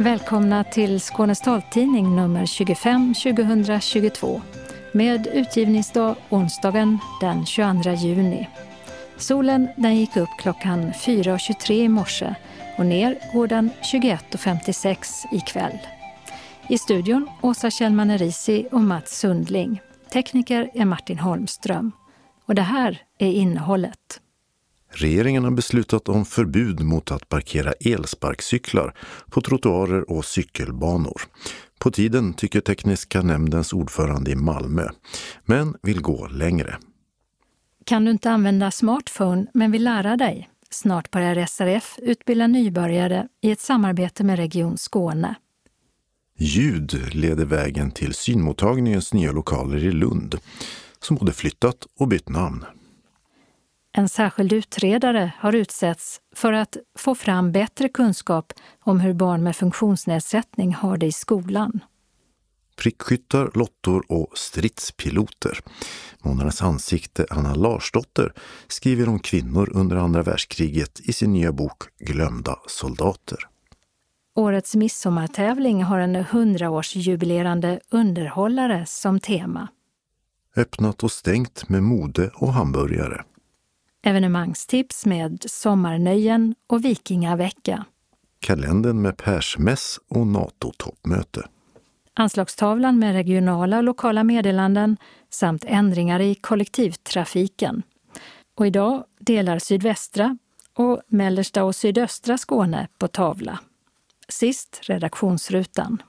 Välkomna till Skånes taltidning nummer 25 2022 med utgivningsdag onsdagen den 22 juni. Solen den gick upp klockan 4.23 i morse och ner går den 21.56 ikväll. I studion Åsa Kjellman-Erisi och Mats Sundling. Tekniker är Martin Holmström. Och det här är innehållet. Regeringen har beslutat om förbud mot att parkera elsparkcyklar på trottoarer och cykelbanor. På tiden tycker tekniska nämndens ordförande i Malmö, men vill gå längre. Kan du inte använda smartphone men vill lära dig? Snart börjar SRF utbilda nybörjare i ett samarbete med Region Skåne. Ljud leder vägen till synmottagningens nya lokaler i Lund, som både flyttat och bytt namn. En särskild utredare har utsetts för att få fram bättre kunskap om hur barn med funktionsnedsättning har det i skolan. Prickskyttar, lottor och stridspiloter. Månadens ansikte Anna Larsdotter skriver om kvinnor under andra världskriget i sin nya bok Glömda soldater. Årets midsommartävling har en 100-årsjubilerande underhållare som tema. Öppnat och stängt med mode och hamburgare. Evenemangstips med sommarnöjen och vikingavecka. Kalendern med persmäss och NATO-toppmöte. Anslagstavlan med regionala och lokala meddelanden samt ändringar i kollektivtrafiken. Och idag delar sydvästra och mellersta och sydöstra Skåne på tavla. Sist redaktionsrutan.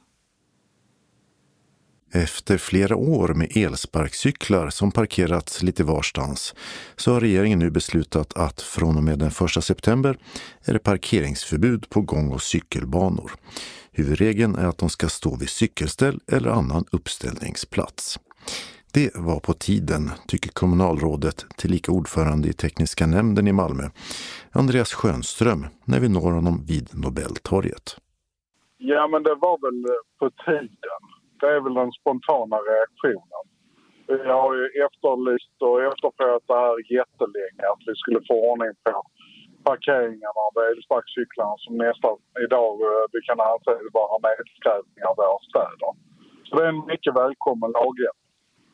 Efter flera år med elsparkcyklar som parkerats lite varstans så har regeringen nu beslutat att från och med den 1 september är det parkeringsförbud på gång- och cykelbanor. Huvudregeln är att de ska stå vid cykelställ eller annan uppställningsplats. Det var på tiden, tycker kommunalrådet tillika ordförande i tekniska nämnden i Malmö, Andreas Schönström, när vi når honom vid Nobeltorget. Ja, men det var väl på tiden. Det är väl den spontana reaktionen. Jag har ju efterlyst och efterfrågat det här jättelänge, att vi skulle få ordning på parkeringarna av elsparkcyklarna som nästan idag vi kan anse vara nedskräpning av våra städer. Så det är en mycket välkommen lagändring.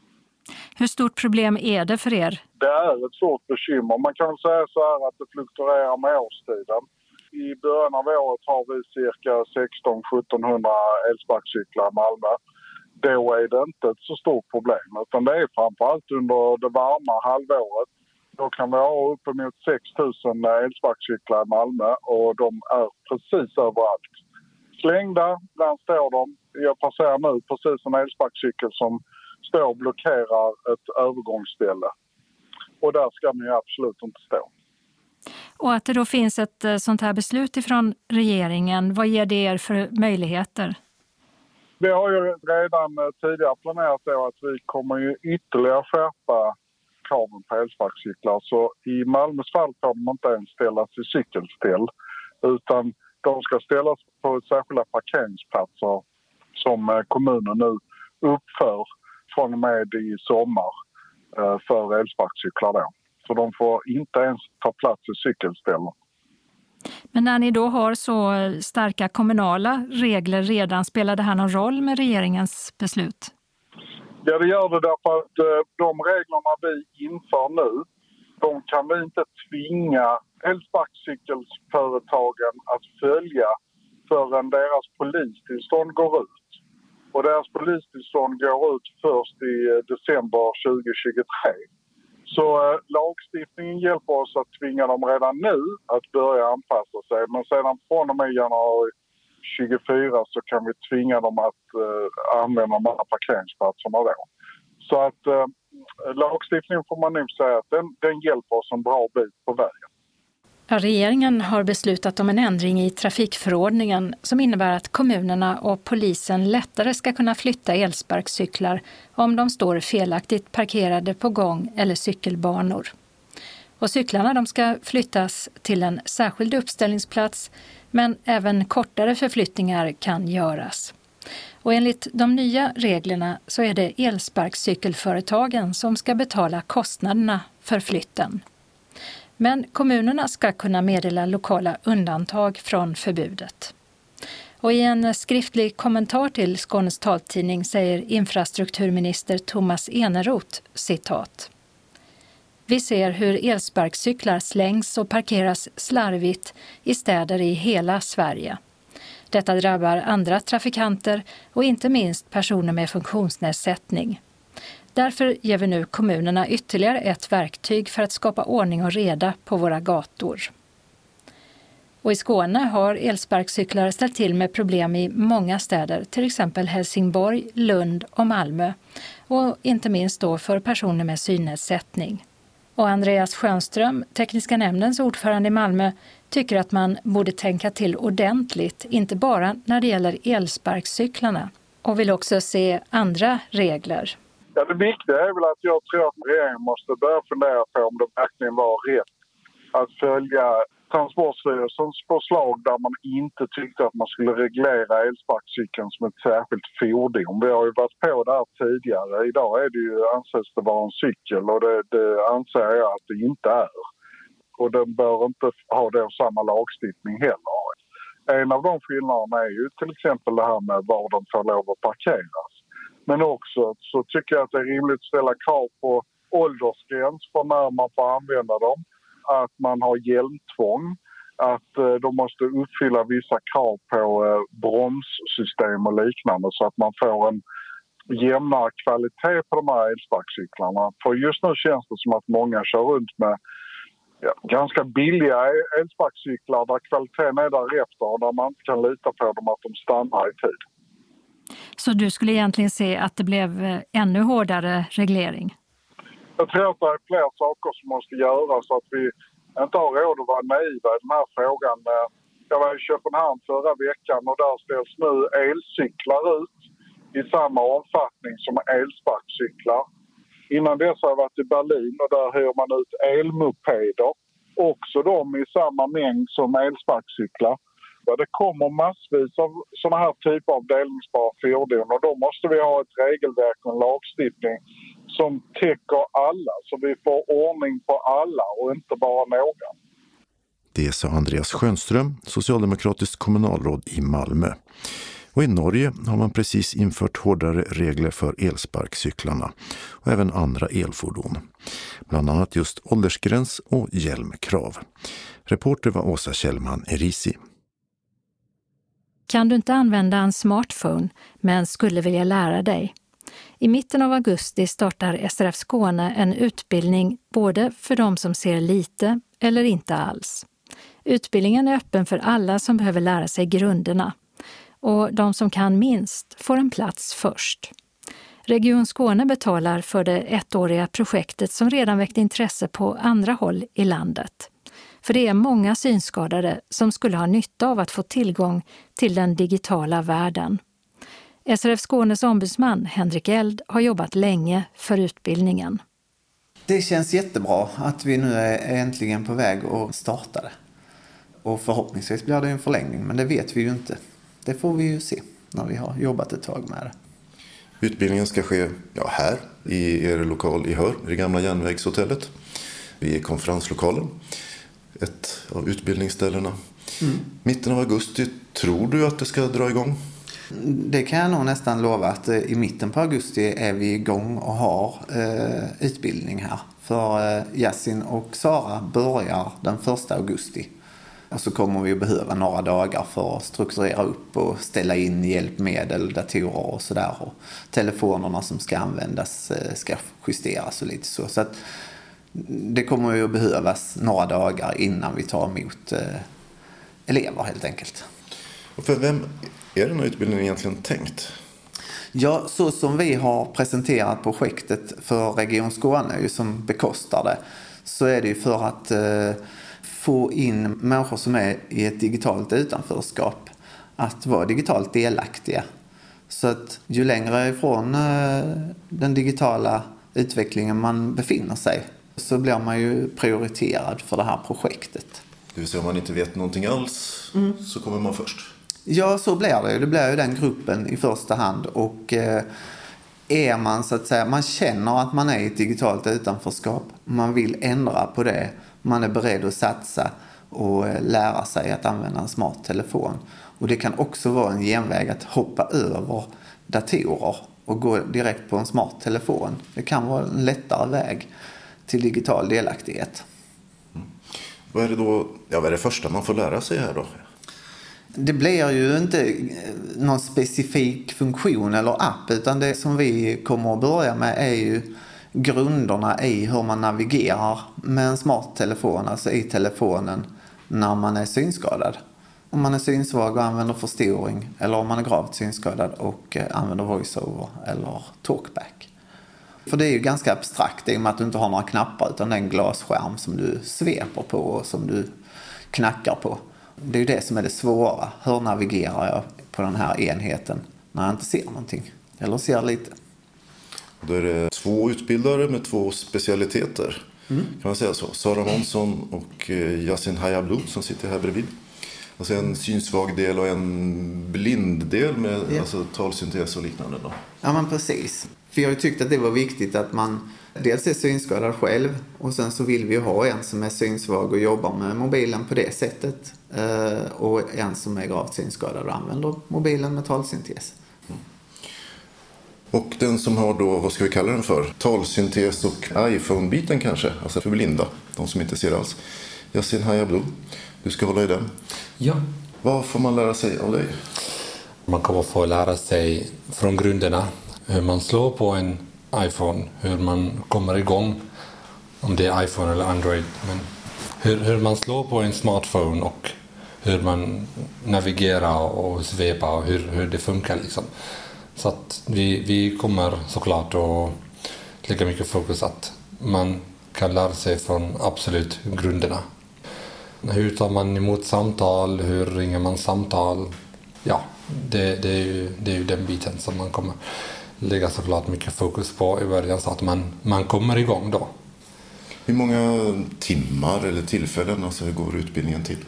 Hur stort problem är det för er? Det är ett stort bekymmer. Man kan säga så här att det fluktuerar med årstiden. I början av året har vi cirka 1600-1700 elsparkcyklar i Malmö. Då är det inte ett så stort problem, utan det är framförallt under det varma halvåret. Då kan vi ha uppemot 6000 elsparkcyklar i Malmö och de är precis överallt. Slängda, ibland står de. Jag passerar nu precis en elsparkcykel som står och blockerar ett övergångsställe. Och där ska man ju absolut inte stå. Och att det då finns ett sånt här beslut ifrån regeringen, vad ger det er för möjligheter? Vi har ju redan tidigare planerat då att vi kommer ju ytterligare skärpa kraven på elsparkcyklar. Så i Malmös fall får de inte ens ställas i cykelställ, utan de ska ställas på särskilda parkeringsplatser som kommunen nu uppför från och med i sommar för elsparkcyklar då. Så de får inte ens ta plats i cykelställen. Men när ni då har så starka kommunala regler redan, spelar det här någon roll med regeringens beslut? Ja, det gör det därför att de reglerna vi inför nu, de kan vi inte tvinga elsparkcykelföretagen att följa förrän deras polistillstånd går ut. Och deras polistillstånd går ut först i december 2023. Så lagstiftningen hjälper oss att tvinga dem redan nu att börja anpassa sig. Men sedan från och med januari 24 så kan vi tvinga dem att använda de här parkeringsplatserna då. Så att lagstiftningen får man nog säga att den hjälper oss en bra bit på vägen. Regeringen har beslutat om en ändring i trafikförordningen som innebär att kommunerna och polisen lättare ska kunna flytta elsparkcyklar om de står felaktigt parkerade på gång- eller cykelbanor. Och cyklarna de ska flyttas till en särskild uppställningsplats, men även kortare förflyttningar kan göras. Och enligt de nya reglerna så är det elsparkcykelföretagen som ska betala kostnaderna för flytten. Men kommunerna ska kunna meddela lokala undantag från förbudet. Och i en skriftlig kommentar till Skånes taltidning säger infrastrukturminister Thomas Eneroth, citat: "Vi ser hur elsparkcyklar slängs och parkeras slarvigt i städer i hela Sverige. Detta drabbar andra trafikanter och inte minst personer med funktionsnedsättning. Därför ger vi nu kommunerna ytterligare ett verktyg för att skapa ordning och reda på våra gator." Och i Skåne har elsparkcyklar ställt till med problem i många städer, till exempel Helsingborg, Lund och Malmö. Och inte minst då för personer med synnedsättning. Och Andreas Schönström, tekniska nämndens ordförande i Malmö, tycker att man borde tänka till ordentligt, inte bara när det gäller elsparkcyklarna, och vill också se andra regler. Ja, det viktiga är väl att jag tror att regeringen måste börja fundera på om det verkligen var rätt att följa Transportstyrelsens förslag där man inte tyckte att man skulle reglera elsparkcykeln som ett särskilt fordon. Vi har ju varit på det här tidigare. Idag anses det vara en cykel och det anser jag att det inte är. Och den bör inte ha då samma lagstiftning heller. En av de skillnaderna är ju till exempel det här med var de får lov att parkeras. Men också så tycker jag att det är rimligt att ställa krav på åldersgräns för när man får använda dem. Att man har hjälmtvång, att de måste uppfylla vissa krav på bromssystem och liknande så att man får en jämnare kvalitet på de här elsparkcyklarna. För just nu känns det som att många kör runt med ganska billiga elsparkcyklar där kvaliteten är därefter och där man inte kan lita på dem att de stannar i tid. Så du skulle egentligen se att det blev ännu hårdare reglering? Jag tror att det är fler saker som måste göras så att vi inte har råd att vara naiva i den här frågan. Jag var i Köpenhamn förra veckan och där ställs nu elcyklar ut i samma omfattning som elsparkcyklar. Innan dess har jag varit i Berlin och där hyr man ut elmopeder. Också de i samma mängd som elsparkcyklar. Det kommer massvis av sådana här typer av delningsbara fordon och då måste vi ha ett regelverk och en lagstiftning som täcker alla så vi får ordning på alla och inte bara några. Det sa Andreas Schönström, socialdemokratiskt kommunalråd i Malmö. Och i Norge har man precis infört hårdare regler för elsparkcyklarna och även andra elfordon. Bland annat just åldersgräns och hjälmkrav. Reporter var Åsa Kjellman Erisi. Kan du inte använda en smartphone men skulle vilja lära dig? I mitten av augusti startar SRF Skåne en utbildning både för de som ser lite eller inte alls. Utbildningen är öppen för alla som behöver lära sig grunderna. Och de som kan minst får en plats först. Region Skåne betalar för det ettåriga projektet som redan väckt intresse på andra håll i landet. För det är många synskadade som skulle ha nytta av att få tillgång till den digitala världen. SRF Skånes ombudsman Henrik Eld har jobbat länge för utbildningen. Det känns jättebra att vi nu är äntligen på väg att starta det. Och förhoppningsvis blir det en förlängning, men det vet vi ju inte. Det får vi ju se när vi har jobbat ett tag med det. Utbildningen ska ske här i er lokal i Hör, i det gamla järnvägshotellet. Vi är konferenslokalen, ett av utbildningsställena. Mitten av augusti, tror du att det ska dra igång? Det kan jag nog nästan lova att i mitten på augusti är vi igång och har utbildning här. För Yasin och Sara börjar den 1 augusti. Och så kommer vi att behöva några dagar för att strukturera upp och ställa in hjälpmedel, datorer och sådär. Och telefonerna som ska användas ska justeras och lite så. Så att det kommer ju att behövas några dagar innan vi tar emot elever helt enkelt. Och för vem är den här utbildningen egentligen tänkt? Ja, så som vi har presenterat projektet för Region Skåne som bekostar det, så är det ju för att få in människor som är i ett digitalt utanförskap att vara digitalt delaktiga. Så att ju längre ifrån den digitala utvecklingen man befinner sig så blir man ju prioriterad för det här projektet. Det vill säga om man inte vet någonting alls så kommer man först? Ja, så blir det ju. Det blir ju den gruppen i första hand och är man så att säga, man känner att man är i ett digitalt utanförskap, man vill ändra på det, man är beredd att satsa och lära sig att använda en smart telefon. Och det kan också vara en genväg att hoppa över datorer och gå direkt på en smart telefon. Det kan vara en lättare väg till digital delaktighet. Vad är det då, vad är det första man får lära sig här då? Det blir ju inte någon specifik funktion eller app, utan det som vi kommer att börja med är ju grunderna i hur man navigerar med en smart telefon, alltså i telefonen, när man är synskadad. Om man är synsvag och använder förstoring, eller om man är gravt synskadad och använder voiceover eller talkback. För det är ju ganska abstrakt i och med att du inte har några knappar, utan det är en glasskärm som du sveper på och som du knackar på. Det är ju det som är det svåra. Hur navigerar jag på den här enheten när jag inte ser någonting? Eller ser lite. Då är det 2 utbildare med 2 specialiteter. Kan man säga så? Sara Månsson och Yasin Hayablu som sitter här bredvid. Alltså en synsvag del och en blind del med alltså talsyntes och liknande då. Ja, men precis. För jag har ju tyckt att det var viktigt att man dels är synskadad själv och sen så vill vi ha en som är synsvag och jobbar med mobilen på det sättet. Och en som är gravt synskadad och använder mobilen med talsyntes. Och den som har då, vad ska vi kalla den för? Talsyntes och iPhone-biten kanske, alltså för blinda, de som inte ser alls. Yasin Hayablu, du ska hålla i den. Ja. Vad får man lära sig av dig? Man kommer få lära sig från grunderna hur man slår på en iPhone, hur man kommer igång, om det är iPhone eller Android, men hur man slår på en smartphone och hur man navigerar och svepar och hur det funkar liksom. Så att vi kommer såklart att lägga mycket fokus att man kan lära sig från absolut grunderna. Hur tar man emot samtal? Hur ringer man samtal? Ja, det är ju den biten som man kommer lägga såklart mycket fokus på i början så att man kommer igång då. Hur många timmar eller tillfällen alltså går utbildningen till?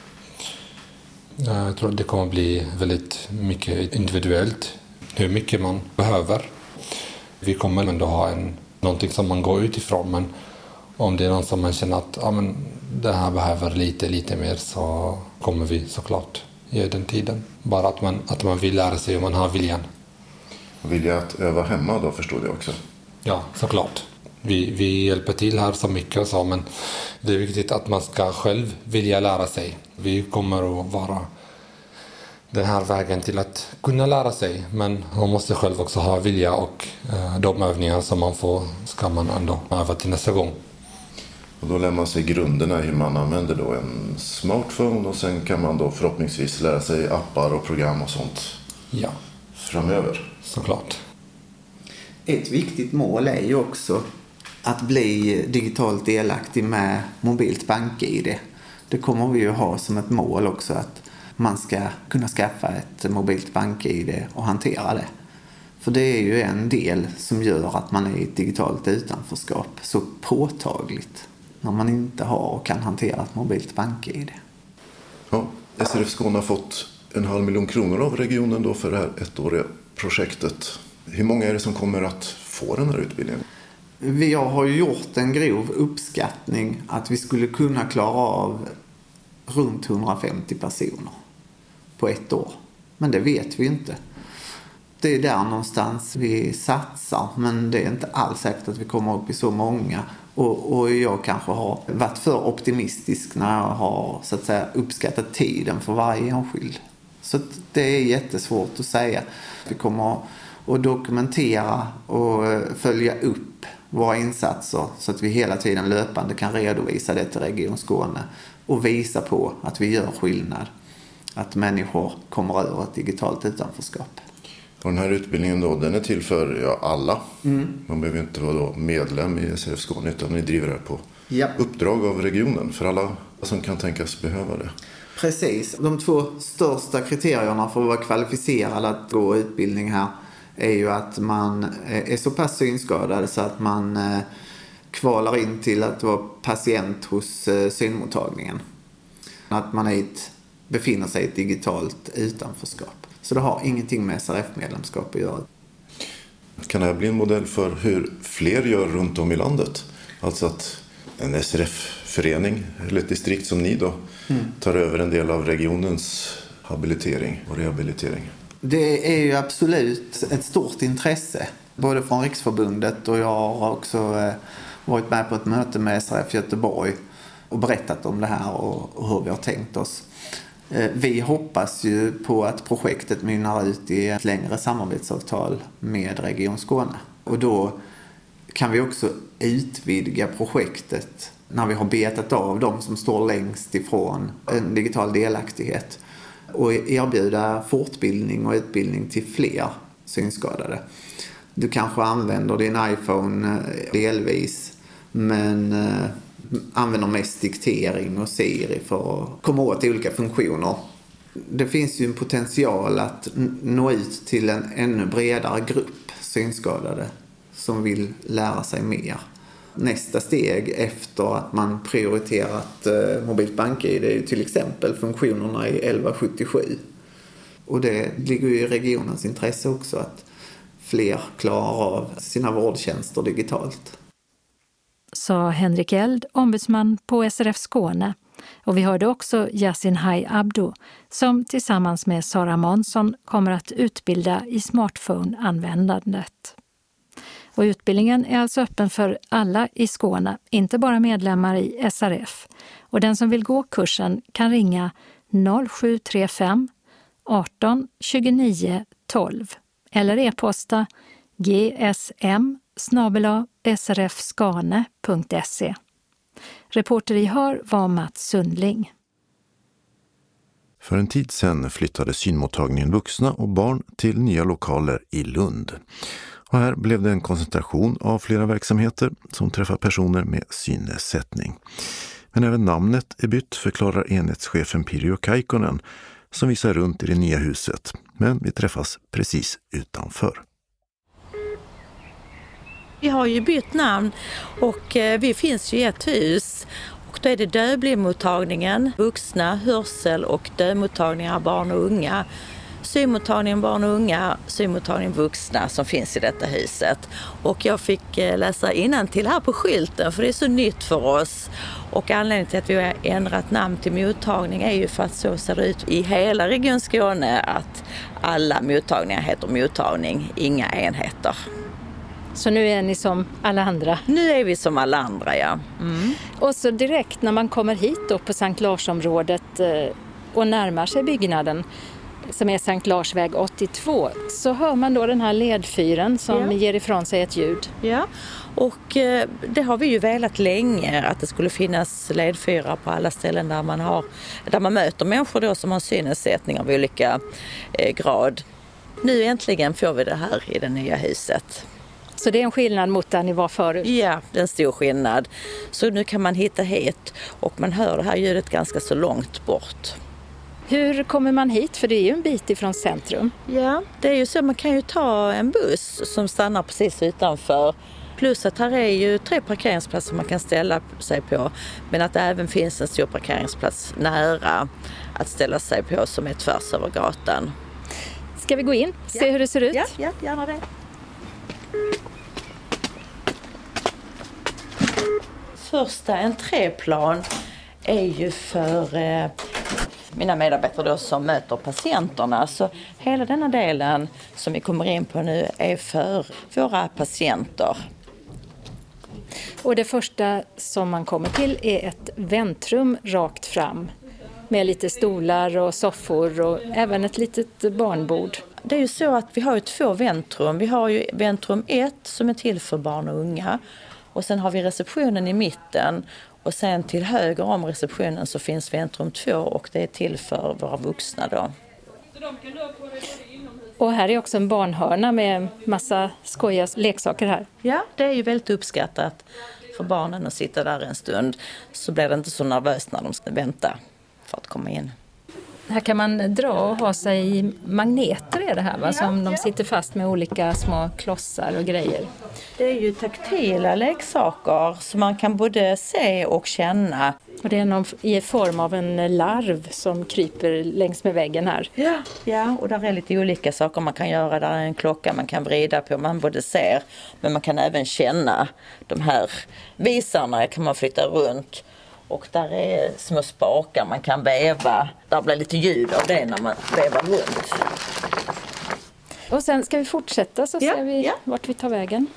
Jag tror att det kommer bli väldigt mycket individuellt. Hur mycket man behöver. Vi kommer ändå ha någonting som man går utifrån, men om det är någon som man känner att det här behöver lite mer, så kommer vi såklart ge den tiden. Bara att man vill lära sig och man har viljan. Vilja att öva hemma då, förstår jag också. Ja, såklart. Vi hjälper till här så mycket och så, men det är viktigt att man ska själv vilja lära sig. Vi kommer att vara den här vägen till att kunna lära sig, men man måste själv också ha vilja, och de övningar som man får ska man ändå öva till nästa gång. Och då lär man sig grunderna hur man använder då en smartphone, och sen kan man då förhoppningsvis lära sig appar och program och sånt framöver. Såklart. Ett viktigt mål är ju också att bli digitalt delaktig med mobilt bank-ID. Det kommer vi ju ha som ett mål också, att man ska kunna skaffa ett mobilt bank-ID och hantera det. För det är ju en del som gör att man är i ett digitalt utanförskap så påtagligt när man inte har och kan hantera ett mobilt bank-ID. Ja, SRF Skåne har fått 500 000 kronor av regionen då för det här ettåriga projektet. Hur många är det som kommer att få den här utbildningen? Vi har ju gjort en grov uppskattning att vi skulle kunna klara av runt 150 personer på ett år. Men det vet vi inte. Det är där någonstans vi satsar, men det är inte alls säkert att vi kommer upp i så många. Och jag kanske har varit för optimistisk när jag har så att säga uppskattat tiden för varje enskild. Så det är jättesvårt att säga. Vi kommer att dokumentera och följa upp våra insatser så att vi hela tiden löpande kan redovisa det till Region Skåne och visa på att vi gör skillnad. Att människor kommer över ett digitalt utanförskap. Och den här utbildningen då, den är till för alla. Man behöver inte vara då medlem i SRF Skåne, utan ni driver det på uppdrag av regionen för alla som kan tänkas behöva det. Precis. De 2 största kriterierna för att vara kvalificerad att gå utbildning här är ju att man är så pass synskadad så att man kvalar in till att vara patient hos synmottagningen. Att man befinner sig i ett digitalt utanförskap. Så det har ingenting med SRF-medlemskap att göra. Kan det här bli en modell för hur fler gör runt om i landet? Alltså att en SRF förening eller ett distrikt som ni då tar över en del av regionens habilitering och rehabilitering. Det är ju absolut ett stort intresse, både från Riksförbundet och jag har också varit med på ett möte med SRF Göteborg och berättat om det här och hur vi har tänkt oss. Vi hoppas ju på att projektet mynnar ut i ett längre samarbetsavtal med Region Skåne. Och då kan vi också utvidga projektet när vi har betat av de som står längst ifrån en digital delaktighet och erbjuda fortbildning och utbildning till fler synskadade. Du kanske använder din iPhone delvis, men använder mest diktering och Siri för att komma åt olika funktioner. Det finns ju en potential att nå ut till en ännu bredare grupp synskadade som vill lära sig mer. Nästa steg efter att man prioriterat mobilt bank-ID är ju till exempel funktionerna i 1177. Och det ligger ju i regionens intresse också att fler klarar av sina vårdtjänster digitalt. Sa Henrik Eld, ombudsman på SRF Skåne. Och vi hörde också Yasin Hai Abdo som tillsammans med Sara Månsson kommer att utbilda i smartphone-användandet. Och utbildningen är alltså öppen för alla i Skåne, inte bara medlemmar i SRF. Och den som vill gå kursen kan ringa 0735 18 29 12 eller e-posta gsm@srfskane.se. Reporter i Hör var Mats Sundling. För en tid sedan flyttade synmottagningen vuxna och barn till nya lokaler i Lund. Och här blev det en koncentration av flera verksamheter som träffar personer med synnedsättning. Men även namnet är bytt, förklarar enhetschefen Pirjo Kaikkonen som visar runt i det nya huset. Men vi träffas precis utanför. Vi har ju bytt namn och vi finns ju i ett hus. Och då är det dövblindmottagningen, vuxna, hörsel och dövmottagningar, barn och unga. Synmottagningen barn och unga, synmottagningen vuxna som finns i detta huset. Och jag fick läsa innantill här på skylten för det är så nytt för oss. Och anledningen till att vi har ändrat namn till mottagning är ju för att så ser det ut i hela Region Skåne att alla mottagningar heter mottagning, inga enheter. Så nu är ni som alla andra? Nu är vi som alla andra, ja. Och så direkt när man kommer hit då på Sankt Larsområdet och närmar sig byggnaden som är Sankt Larsväg 82 så hör man då den här ledfyren som ger ifrån sig ett ljud. Ja, och det har vi ju velat länge att det skulle finnas ledfyrar på alla ställen där man möter människor då som har synnedsättning av olika grad. Nu äntligen får vi det här i det nya huset. Så det är en skillnad mot där ni var förut? Ja, det är en stor skillnad. Så nu kan man hitta hit och man hör det här ljudet ganska så långt bort. Hur kommer man hit? För det är ju en bit ifrån centrum. Ja, det är ju så. Man kan ju ta en buss som stannar precis utanför. Plus att här är ju 3 parkeringsplatser man kan ställa sig på. Men att det även finns en stor parkeringsplats nära att ställa sig på som är tvärs över gatan. Ska vi gå in? Se hur det ser ut? Ja, gärna det. Första entréplan är ju för mina medarbetare då som möter patienterna. Så hela denna delen som vi kommer in på nu är för våra patienter. Och det första som man kommer till är ett väntrum rakt fram med lite stolar och soffor och även ett litet barnbord. Det är ju så att vi har ju 2 väntrum. Vi har ju väntrum 1 som är till för barn och unga. Och sen har vi receptionen i mitten. Och sen till höger om receptionen så finns väntrum 2 och det är till för våra vuxna då. Och här är också en barnhörna med massa skojiga leksaker här. Ja, det är ju väldigt uppskattat för barnen att sitta där en stund. Så blir det inte så nervöst när de ska vänta för att komma in. Här kan man dra och ha sig magneter är det här va? Som de sitter fast med olika små klossar och grejer. Det är ju taktila leksaker som man kan både se och känna. Och det är i form av en larv som kryper längs med väggen här. Ja, och där är lite olika saker man kan göra. Där är en klocka man kan vrida på. Man både ser men man kan även känna de här visarna kan man flytta runt. Och där är små spakar man kan väva. Där blir lite ljud av det när man vävar runt. Och sen ska vi fortsätta så ser vi vart vi tar vägen.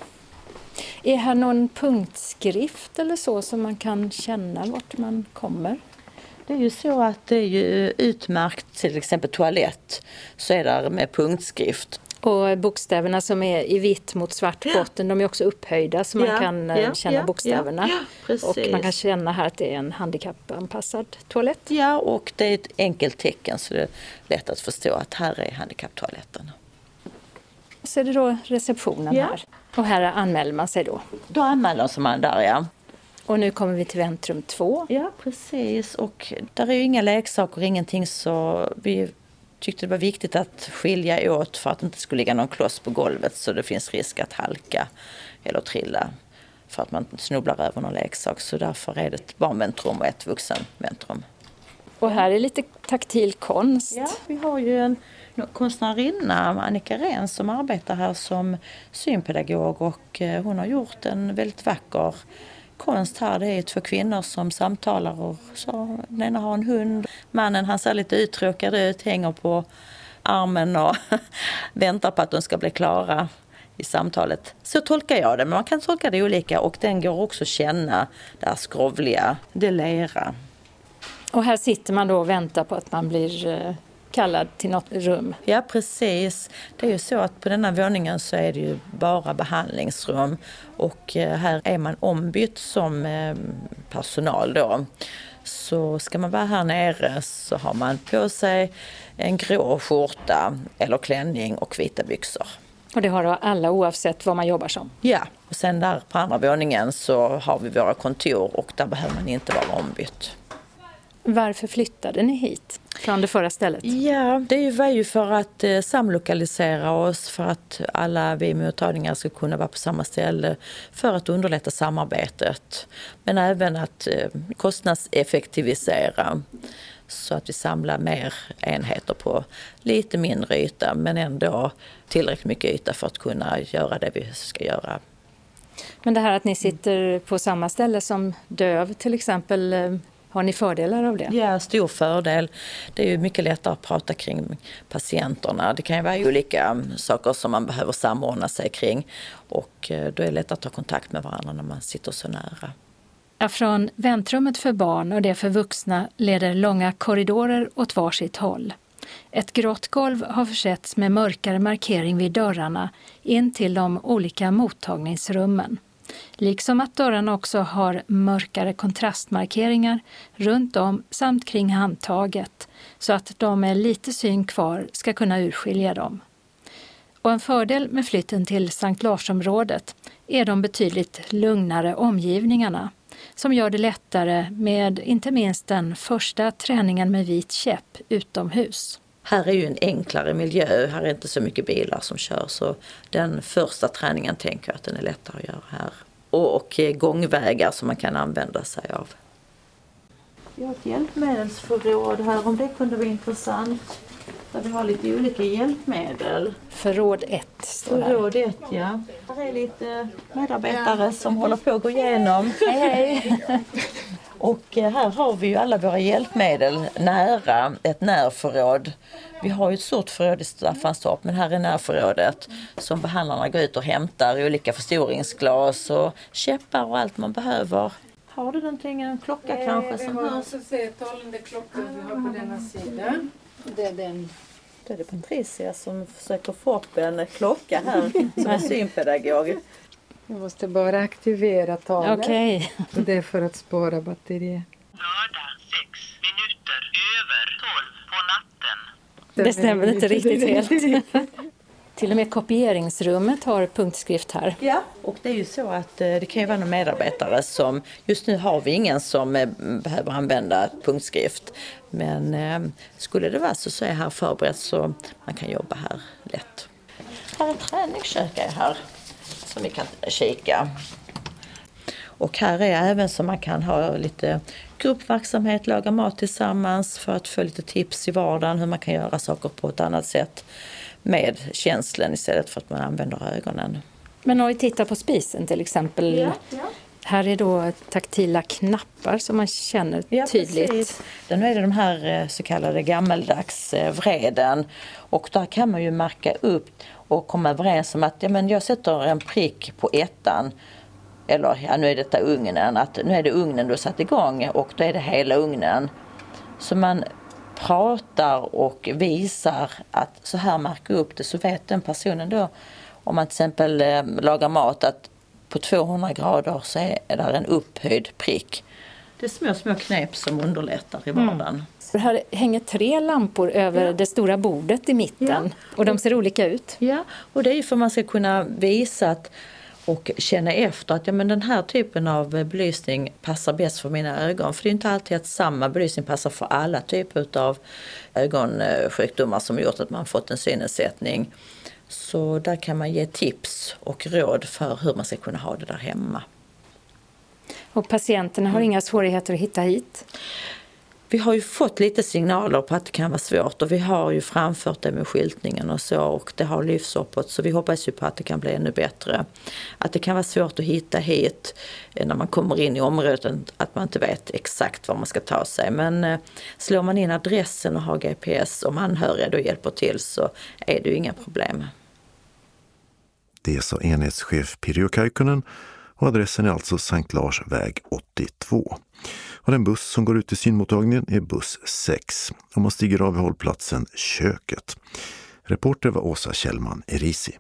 Är här någon punktskrift eller så man kan känna vart man kommer? Det är ju så att det är ju utmärkt, till exempel toalett, så är det med punktskrift. Och bokstäverna som är i vitt mot svart botten, de är också upphöjda så man kan känna bokstäverna. Och man kan känna här att det är en handikappanpassad toalett. Ja, och det är ett enkelt tecken så det är lätt att förstå att här är handikapptoaletten. Så är det då receptionen här. Och här anmäler man sig då. Då anmäler man där, ja. Och nu kommer vi till väntrum 2. Ja, precis. Och där är ju inga leksaker, ingenting, så vi tyckte det var viktigt att skilja åt för att det inte skulle ligga någon kloss på golvet så det finns risk att halka eller trilla för att man snubblar över någon leksak. Så därför är det ett barnväntrum och ett vuxenväntrum. Och här är lite taktil konst. Ja, vi har ju en konstnärinna, Annika Rehn, som arbetar här som synpedagog och hon har gjort en väldigt vacker konst här. Det är 2 kvinnor som samtalar och så. Den ena har en hund. Mannen, han ser lite uttråkad ut, hänger på armen och väntar på att de ska bli klara i samtalet. Så tolkar jag det, men man kan tolka det olika och den går också att känna det här skrovliga, det lera. Och här sitter man då och väntar på att man blir kallad till något rum. Ja, precis. Det är ju så att på denna våningen så är det ju bara behandlingsrum och här är man ombytt som personal då. Så ska man vara här nere så har man på sig en grå skjorta eller klänning och vita byxor. Och det har då alla oavsett vad man jobbar som? Ja, och sen där på andra våningen så har vi våra kontor och där behöver man inte vara ombytt. Varför flyttade ni hit från det förra stället? Ja, det var ju för att samlokalisera oss, för att alla vi mottagningar ska kunna vara på samma ställe, för att underlätta samarbetet. Men även att kostnadseffektivisera så att vi samlar mer enheter på lite mindre yta men ändå tillräckligt mycket yta för att kunna göra det vi ska göra. Men det här att ni sitter på samma ställe som döv till exempel, har ni fördelar av det? Ja, stor fördel. Det är ju mycket lättare att prata kring patienterna. Det kan ju vara olika saker som man behöver samordna sig kring och då är det lätt att ta kontakt med varandra när man sitter så nära. Ja, från väntrummet för barn och det för vuxna leder långa korridorer åt varsitt håll. Ett grått golv har försetts med mörkare markering vid dörrarna in till de olika mottagningsrummen. Liksom att dörrarna också har mörkare kontrastmarkeringar runt om samt kring handtaget så att de med lite syn kvar ska kunna urskilja dem. Och en fördel med flytten till Sankt Larsområdet är de betydligt lugnare omgivningarna som gör det lättare med inte minst den första träningen med vit käpp utomhus. Här är ju en enklare miljö, här är inte så mycket bilar som kör så den första träningen tänker jag att den är lättare att göra här. Och gångvägar som man kan använda sig av. Vi har ett hjälpmedelsförråd här om det kunde vara intressant. Där vi har lite olika hjälpmedel. Förråd 1 står här. Förråd 1, ja. Här är lite medarbetare som håller på att gå igenom. Hej! Och här har vi ju alla våra hjälpmedel nära ett närförråd. Vi har ju ett stort förråd i Staffanstorp men här är närförrådet som behandlarna går ut och hämtar olika förstoringsglas och käppar och allt man behöver. Har du någonting, en klocka kanske? Vi har en talande klocka vi har på denna sidan. Det är den. Då är det Patricia som försöker få upp en klocka här som är synpedagog. Jag måste bara aktivera talet. Okej. Det är för att spara batteriet. Lördag 6 minuter över 12 på natten. Det stämmer inte riktigt helt. Till och med kopieringsrummet har punktskrift här. Ja, och det är ju så att det kan ju vara någon medarbetare som, just nu har vi ingen som behöver använda punktskrift. Men skulle det vara så är här förberett så man kan jobba här lätt. Här är träningskök här som vi kan kika. Och här är även så man kan ha lite gruppverksamhet, laga mat tillsammans för att få lite tips i vardagen hur man kan göra saker på ett annat sätt med känslan istället för att man använder ögonen. Men om vi tittar på spisen till exempel. Ja. Här är då taktila knappar som man känner tydligt. Precis. Nu är det de här så kallade gammeldags vreden. Och där kan man ju marka upp och komma överens om att jag sätter en prick på ettan. Eller nu är detta ugnen. Att nu är det ugnen du har satt igång och då är det hela ugnen. Så man pratar och visar att så här markar upp det, så vet den personen då, om man till exempel lagar mat, att på 200 grader så är det en upphöjd prick. Det är små knep som underlättar i vardagen. Här hänger 3 lampor över det stora bordet i mitten och de ser olika ut. Ja, och det är för att man ska kunna visa och känna efter att den här typen av belysning passar bäst för mina ögon. För det är inte alltid att samma belysning passar för alla typer av ögonsjukdomar som gjort att man fått en synnedsättning. Så där kan man ge tips och råd för hur man ska kunna ha det där hemma. Och patienterna har inga svårigheter att hitta hit? Vi har ju fått lite signaler på att det kan vara svårt och vi har ju framfört det med skyltningen och så, och det har lyfts uppåt, så vi hoppas ju på att det kan bli ännu bättre. Att det kan vara svårt att hitta hit när man kommer in i området, att man inte vet exakt var man ska ta sig. Men slår man in adressen och har GPS och anhöriga då hjälper till, så är det ju inga problem. Det sa enhetschef Pirjo Kaikkonen och adressen är alltså Sankt Lars väg 82. Och den buss som går ut till synmottagningen är buss 6 och man stiger av vid hållplatsen Köket. Reporter var Åsa Kjellman Erisi.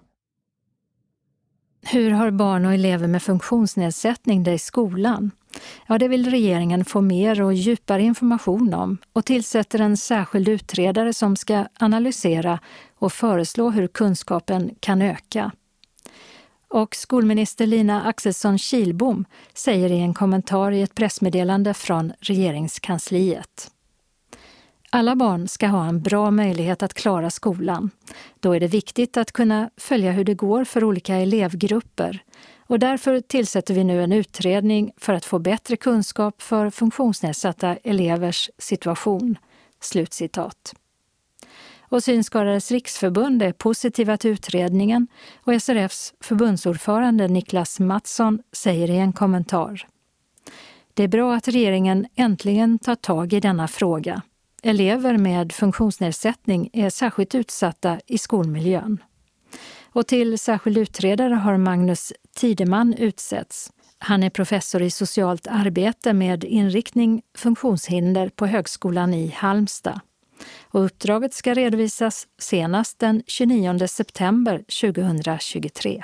Hur har barn och elever med funktionsnedsättning det i skolan? Ja, det vill regeringen få mer och djupare information om och tillsätter en särskild utredare som ska analysera och föreslå hur kunskapen kan öka. Och skolminister Lina Axelsson-Kihlbom säger i en kommentar i ett pressmeddelande från regeringskansliet: alla barn ska ha en bra möjlighet att klara skolan. Då är det viktigt att kunna följa hur det går för olika elevgrupper. Och därför tillsätter vi nu en utredning för att få bättre kunskap för funktionsnedsatta elevers situation. Slutcitat. Och Synskadades riksförbund är positiva till utredningen och SRFs förbundsordförande Niklas Mattsson säger i en kommentar: det är bra att regeringen äntligen tar tag i denna fråga. Elever med funktionsnedsättning är särskilt utsatta i skolmiljön. Och till särskild utredare har Magnus Tideman utsetts. Han är professor i socialt arbete med inriktning funktionshinder på Högskolan i Halmstad. Och uppdraget ska redovisas senast den 29 september 2023.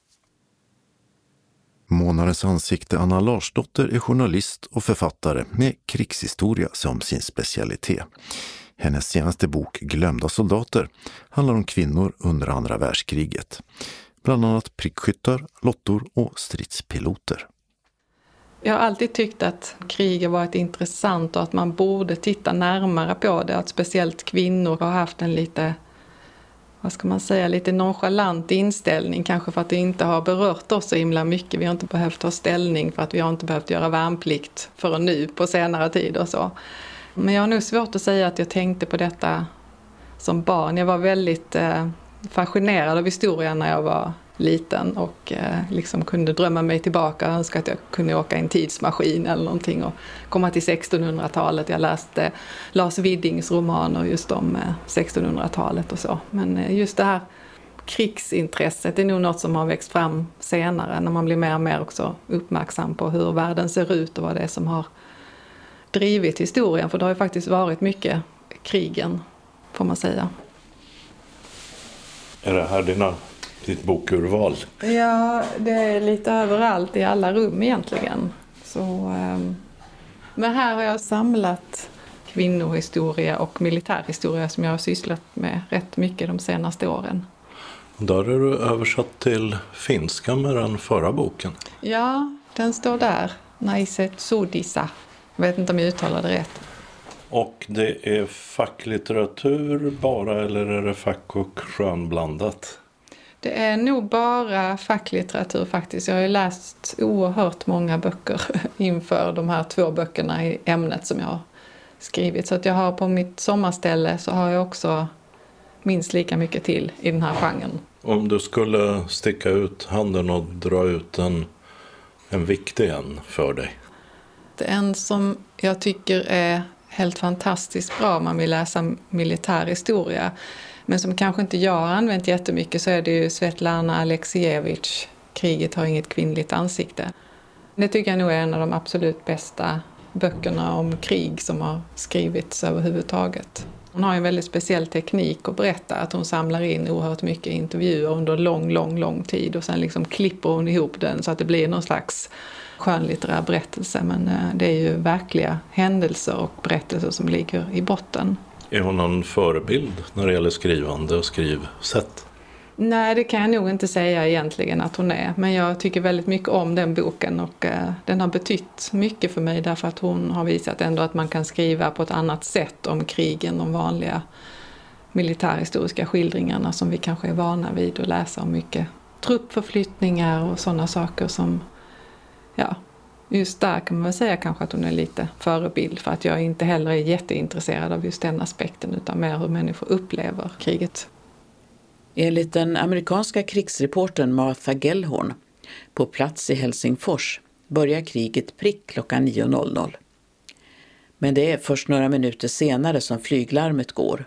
Månadens ansikte Anna Larsdotter är journalist och författare med krigshistoria som sin specialitet. Hennes senaste bok Glömda soldater handlar om kvinnor under andra världskriget. Bland annat prickskyttar, lottor och stridspiloter. Jag har alltid tyckt att kriget varit intressant och att man borde titta närmare på det. Att speciellt kvinnor har haft en lite nonchalant inställning. Kanske för att det inte har berört oss så himla mycket. Vi har inte behövt ta ställning för att vi har inte behövt göra värnplikt förrän nu på senare tid och så. Men jag har nog svårt att säga att jag tänkte på detta som barn. Jag var väldigt fascinerad av historien när jag var liten och liksom kunde drömma mig tillbaka och önska att jag kunde åka i en tidsmaskin eller någonting och komma till 1600-talet. Jag läste Lars Widdings romaner just om 1600-talet och så. Men just det här krigsintresset är nog något som har växt fram senare när man blir mer och mer också uppmärksam på hur världen ser ut och vad det är som har drivit historien. För det har ju faktiskt varit mycket krigen, får man säga. Är det här ditt bokurval? Ja, det är lite överallt i alla rum egentligen. Men här har jag samlat kvinnohistoria och militärhistoria som jag har sysslat med rätt mycket de senaste åren. Där är du översatt till finska med den förra boken. Ja, den står där. Naiset Sodisa. Jag vet inte om jag uttalar det rätt. Och det är facklitteratur bara, eller är det fack och skönblandat? Det är nog bara facklitteratur faktiskt. Jag har ju läst oerhört många böcker inför de här 2 böckerna i ämnet som jag har skrivit. Så att jag har på mitt sommarställe så har jag också minst lika mycket till i den här genren. Om du skulle sticka ut handen och dra ut en en viktig en för dig? En som jag tycker är helt fantastiskt bra om man vill läsa militär historia, men som kanske inte jag har använt jättemycket, så är det ju Svetlana Aleksijevitj, Kriget har inget kvinnligt ansikte. Det tycker jag nog är en av de absolut bästa böckerna om krig som har skrivits överhuvudtaget. Hon har en väldigt speciell teknik att berätta, att hon samlar in oerhört mycket intervjuer under lång tid och sen liksom klipper hon ihop den så att det blir någon slags skönlitterär berättelse. Men det är ju verkliga händelser och berättelser som ligger i botten. Är hon någon förebild när det gäller skrivande och skrivsätt? Nej, det kan jag nog inte säga egentligen att hon är. Men jag tycker väldigt mycket om den boken och den har betytt mycket för mig därför att hon har visat ändå att man kan skriva på ett annat sätt om krig än de vanliga militärhistoriska skildringarna som vi kanske är vana vid att läsa om mycket truppförflyttningar och sådana saker som, ja, just där kan man väl säga kanske att hon är lite förebild för att jag inte heller är jätteintresserad av just den aspekten utan mer hur människor upplever kriget. Enligt den amerikanska krigsreportern Martha Gellhorn på plats i Helsingfors börjar kriget prick klockan 9.00. Men det är först några minuter senare som flyglarmet går.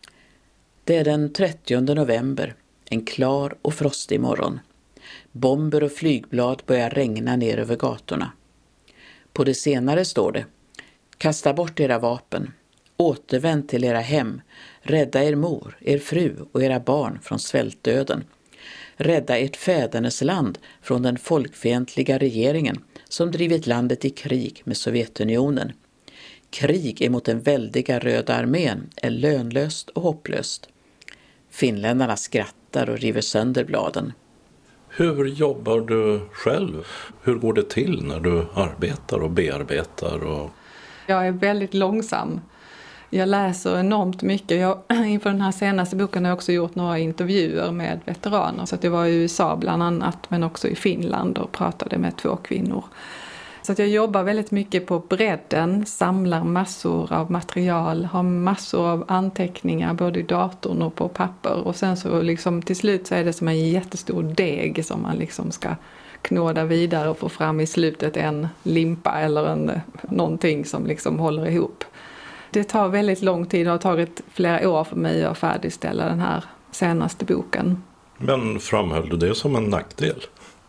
Det är den 30 november, en klar och frostig morgon. Bomber och flygblad börjar regna ner över gatorna. På det senare står det: kasta bort era vapen. Återvänd till era hem, rädda er mor, er fru och era barn från svältdöden. Rädda ert fädernesland från den folkfientliga regeringen som drivit landet i krig med Sovjetunionen. Krig emot den väldiga röda armén är lönlöst och hopplöst. Finländarna skrattar och river sönder bladen. Hur jobbar du själv? Hur går det till när du arbetar och bearbetar? Jag är väldigt långsam. Jag läser enormt mycket. Inför den här senaste boken har jag också gjort några intervjuer med veteraner. Så att jag var i USA bland annat, men också i Finland och pratade med 2 kvinnor. Så att jag jobbar väldigt mycket på bredden, samlar massor av material, har massor av anteckningar både i datorn och på papper. Och sen så liksom, till slut så är det som en jättestor deg som man liksom ska knåda vidare och få fram i slutet en limpa eller någonting som liksom håller ihop. Det tar väldigt lång tid och har tagit flera år för mig att färdigställa den här senaste boken. Men framhöll du det som en nackdel?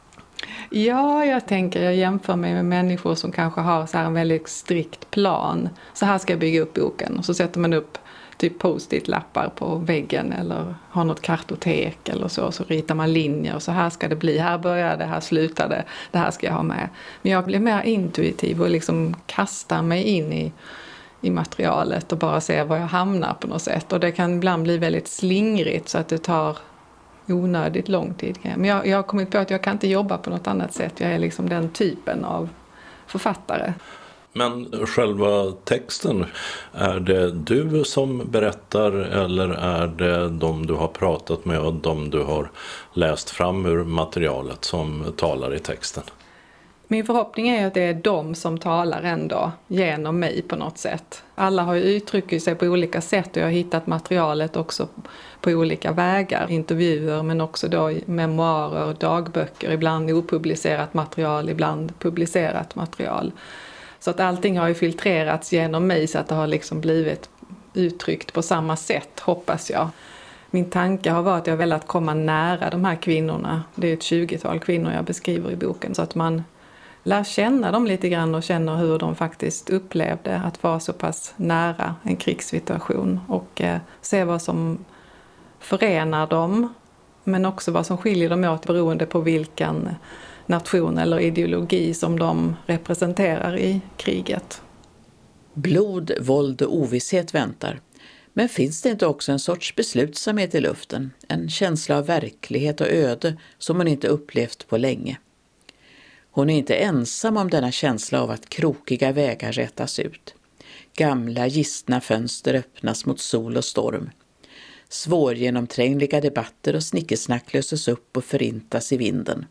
Ja, jag jämför mig med människor som kanske har så här en väldigt strikt plan. Så här ska jag bygga upp boken. Och så sätter man upp typ post-it-lappar på väggen eller har något kartotek eller så ritar man linjer och så här ska det bli. Här började, här slutade, det här ska jag ha med. Men jag blir mer intuitiv och liksom kastar mig in i materialet och bara se var jag hamnar på något sätt. Och det kan ibland bli väldigt slingrigt så att det tar onödigt lång tid. Men jag har kommit på att jag kan inte jobba på något annat sätt. Jag är liksom den typen av författare. Men själva texten, är det du som berättar eller är det de du har pratat med och de du har läst fram ur materialet som talar i texten? Min förhoppning är att det är de som talar ändå genom mig på något sätt. Alla har ju uttryckt sig på olika sätt och jag har hittat materialet också på olika vägar. Intervjuer men också då memoarer, dagböcker, ibland opublicerat material, ibland publicerat material. Så att allting har ju filtrerats genom mig så att det har liksom blivit uttryckt på samma sätt, hoppas jag. Min tanke har varit att jag velat komma nära de här kvinnorna. Det är ett 20-tal kvinnor jag beskriver i boken så att man lär känna dem lite grann och känner hur de faktiskt upplevde att vara så pass nära en krigssituation och se vad som förenar dem men också vad som skiljer dem åt beroende på vilken nation eller ideologi som de representerar i kriget. Blod, våld och ovisshet väntar. Men finns det inte också en sorts beslutsamhet i luften? En känsla av verklighet och öde som hon inte upplevt på länge. Hon är inte ensam om denna känsla av att krokiga vägar rätas ut. Gamla gistna fönster öppnas mot sol och storm. Svårgenomträngliga debatter och snickesnack löses upp och förintas i vinden.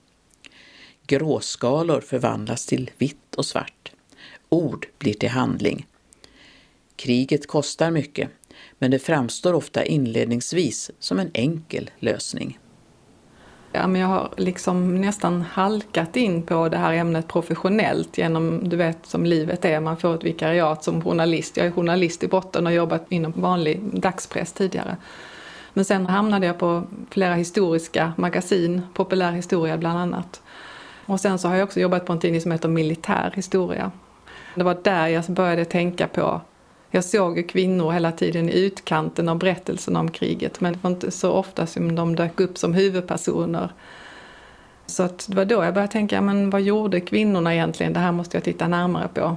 Gråskalor förvandlas till vitt och svart. Ord blir till handling. Kriget kostar mycket, men det framstår ofta inledningsvis som en enkel lösning. Ja, men jag har liksom nästan halkat in på det här ämnet professionellt genom, du vet som livet är, man får ett vikariat som journalist. Jag är journalist i botten och har jobbat inom vanlig dagspress tidigare. Men sen hamnade jag på flera historiska magasin, populär historia bland annat. Och sen så har jag också jobbat på en tidning som heter Militär historia. Det var där jag började tänka på. Jag såg ju kvinnor hela tiden i utkanten av berättelsen om kriget. Men det var inte så ofta som de dök upp som huvudpersoner. Så att det var då jag började tänka, men vad gjorde kvinnorna egentligen? Det här måste jag titta närmare på.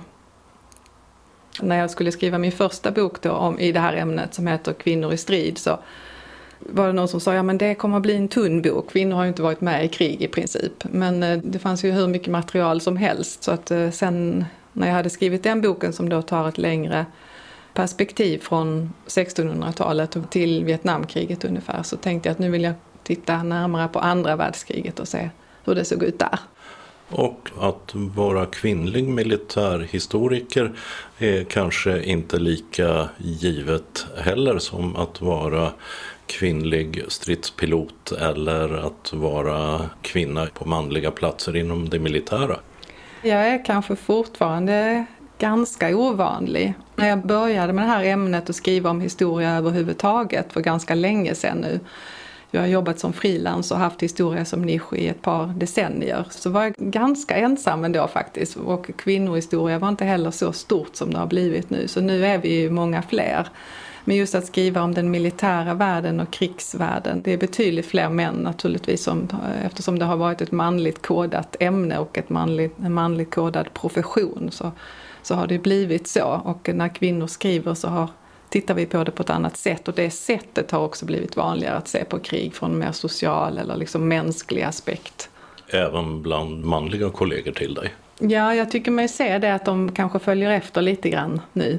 När jag skulle skriva min första bok då i det här ämnet som heter Kvinnor i strid, så var det någon som sa, ja men det kommer att bli en tunn bok. Kvinnor har ju inte varit med i krig i princip. Men det fanns ju hur mycket material som helst. Så att sen när jag hade skrivit den boken som då tar ett längre perspektiv från 1600-talet till Vietnamkriget ungefär, så tänkte jag att nu vill jag titta närmare på andra världskriget och se hur det såg ut där. Och att vara kvinnlig militärhistoriker är kanske inte lika givet heller som att vara kvinnlig stridspilot eller att vara kvinna på manliga platser inom det militära. Jag är kanske fortfarande ganska ovanlig. När jag började med det här ämnet och skriva om historia överhuvudtaget för ganska länge sedan nu. Jag har jobbat som frilans och haft historia som nisch i ett par decennier. Så var jag ganska ensam ändå faktiskt. Och kvinnohistoria var inte heller så stort som det har blivit nu. Så nu är vi ju många fler. Men just att skriva om den militära världen och krigsvärlden, det är betydligt fler män naturligtvis, eftersom det har varit ett manligt kodat ämne och en manligt kodad profession, så har det blivit så. Och när kvinnor skriver så tittar vi på det på ett annat sätt, och det sättet har också blivit vanligare att se på krig från en mer social eller liksom mänsklig aspekt. Även bland manliga kollegor till dig? Ja, jag tycker mig se det att de kanske följer efter lite grann nu.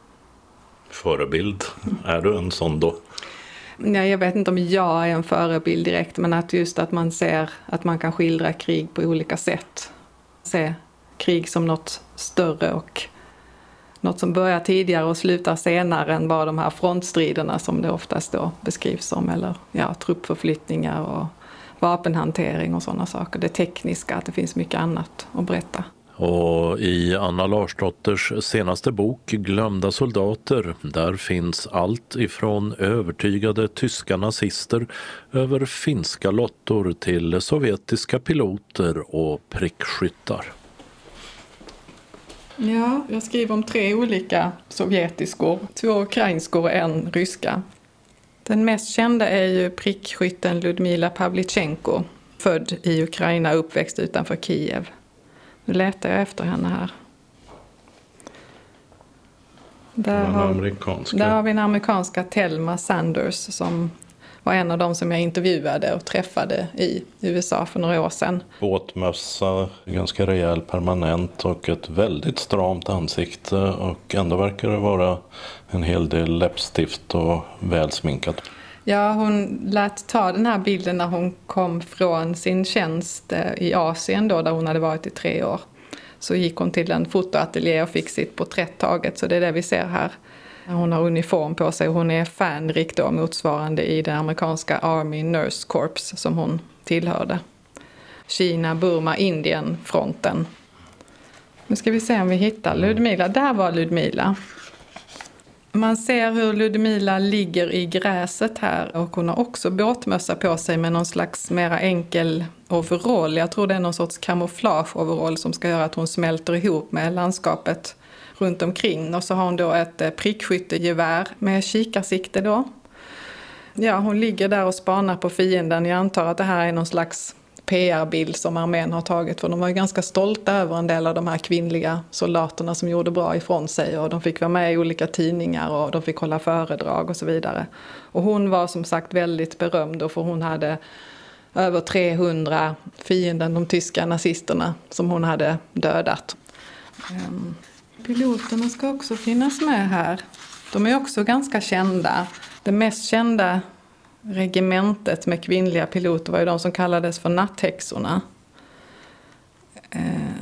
Förebild, är du en sån då? Nej, jag vet inte om jag är en förebild direkt, men att just att man ser att man kan skildra krig på olika sätt. Se krig som något större och något som börjar tidigare och slutar senare än bara de här frontstriderna som det oftast då beskrivs som, eller truppförflyttningar och vapenhantering och sådana saker. Det tekniska, att det finns mycket annat att berätta. Och i Anna Larsdotters senaste bok Glömda soldater, där finns allt ifrån övertygade tyska nazister över finska lottor till sovjetiska piloter och prickskyttar. Ja, jag skriver om 3 olika sovjetiskor, 2 ukrainskor och 1 ryska. Den mest kända är ju prickskytten Ludmila Pavlichenko, född i Ukraina och uppväxt utanför Kiev. Nu letar jag efter henne här. Där har vi en amerikanska Thelma Sanders som var en av dem som jag intervjuade och träffade i USA för några år sedan. Båtmössa, ganska rejäl permanent och ett väldigt stramt ansikte, och ändå verkar det vara en hel del läppstift och välsminkat. Ja, hon lät ta den här bilden när hon kom från sin tjänst i Asien då, där hon hade varit i 3 år. Så gick hon till en fotoateljé och fick sitt porträtt taget, så det är det vi ser här. Hon har uniform på sig och hon är fanrik då, motsvarande i det amerikanska Army Nurse Corps som hon tillhörde. Kina, Burma, Indien, fronten. Nu ska vi se om vi hittar Ludmila. Där var Ludmila. Man ser hur Ludmila ligger i gräset här, och hon har också båtmössa på sig med någon slags mera enkel overall. Jag tror det är någon sorts kamouflage-overall som ska göra att hon smälter ihop med landskapet runt omkring. Och så har hon då ett prickskyttegevär med kikarsikte då. Ja, hon ligger där och spanar på fienden. Jag antar att det här är någon slags PR-bild som armén har tagit, för de var ju ganska stolta över en del av de här kvinnliga soldaterna som gjorde bra ifrån sig, och de fick vara med i olika tidningar och de fick hålla föredrag och så vidare. Och hon var som sagt väldigt berömd, för hon hade över 300 fienden, de tyska nazisterna, som hon hade dödat. Piloterna ska också finnas med här. De är också ganska kända. Det mest kända regementet med kvinnliga piloter var ju de som kallades för natthäxorna.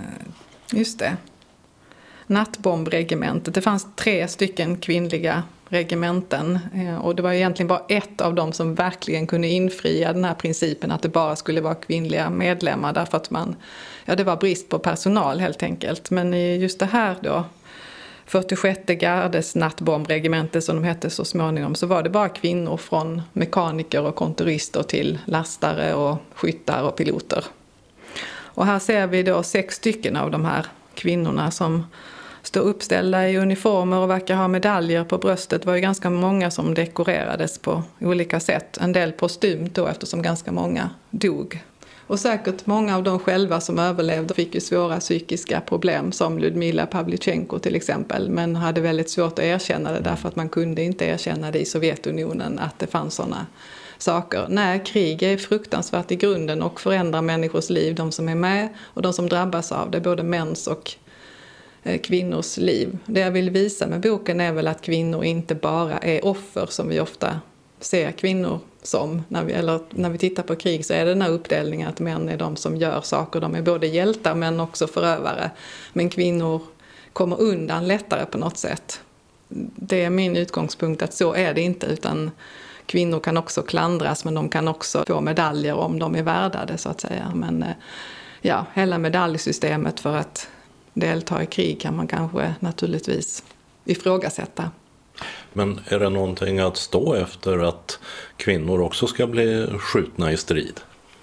Just det. Nattbombregementet. Det fanns 3 stycken kvinnliga regementen. Och det var egentligen bara ett av dem som verkligen kunde infria den här principen att det bara skulle vara kvinnliga medlemmar därför att det var brist på personal helt enkelt. Men i just det här då, 46:e gardes nattbombregemente som de hette så småningom, så var det bara kvinnor från mekaniker och kontorister till lastare och skyttar och piloter. Och här ser vi då 6 stycken av de här kvinnorna som står uppställda i uniformer och verkar ha medaljer på bröstet. Det var ju ganska många som dekorerades på olika sätt. En del postumt då eftersom ganska många dog. Och säkert många av dem själva som överlevde fick ju svåra psykiska problem som Ludmila Pavlichenko till exempel. Men hade väldigt svårt att erkänna det därför att man kunde inte erkänna det i Sovjetunionen att det fanns sådana saker. Nej, krig är fruktansvärt i grunden och förändrar människors liv. De som är med och de som drabbas av det, både mäns och kvinnors liv. Det jag vill visa med boken är väl att kvinnor inte bara är offer som vi ofta ser kvinnor som. När vi tittar på krig så är det den här uppdelningen att män är de som gör saker. De är både hjältar men också förövare. Men kvinnor kommer undan lättare på något sätt. Det är min utgångspunkt att så är det inte, utan kvinnor kan också klandras men de kan också få medaljer om de är värda det så att säga. Men ja, hela medaljsystemet för att delta i krig kan man kanske naturligtvis ifrågasätta. Men är det någonting att stå efter att kvinnor också ska bli skjutna i strid?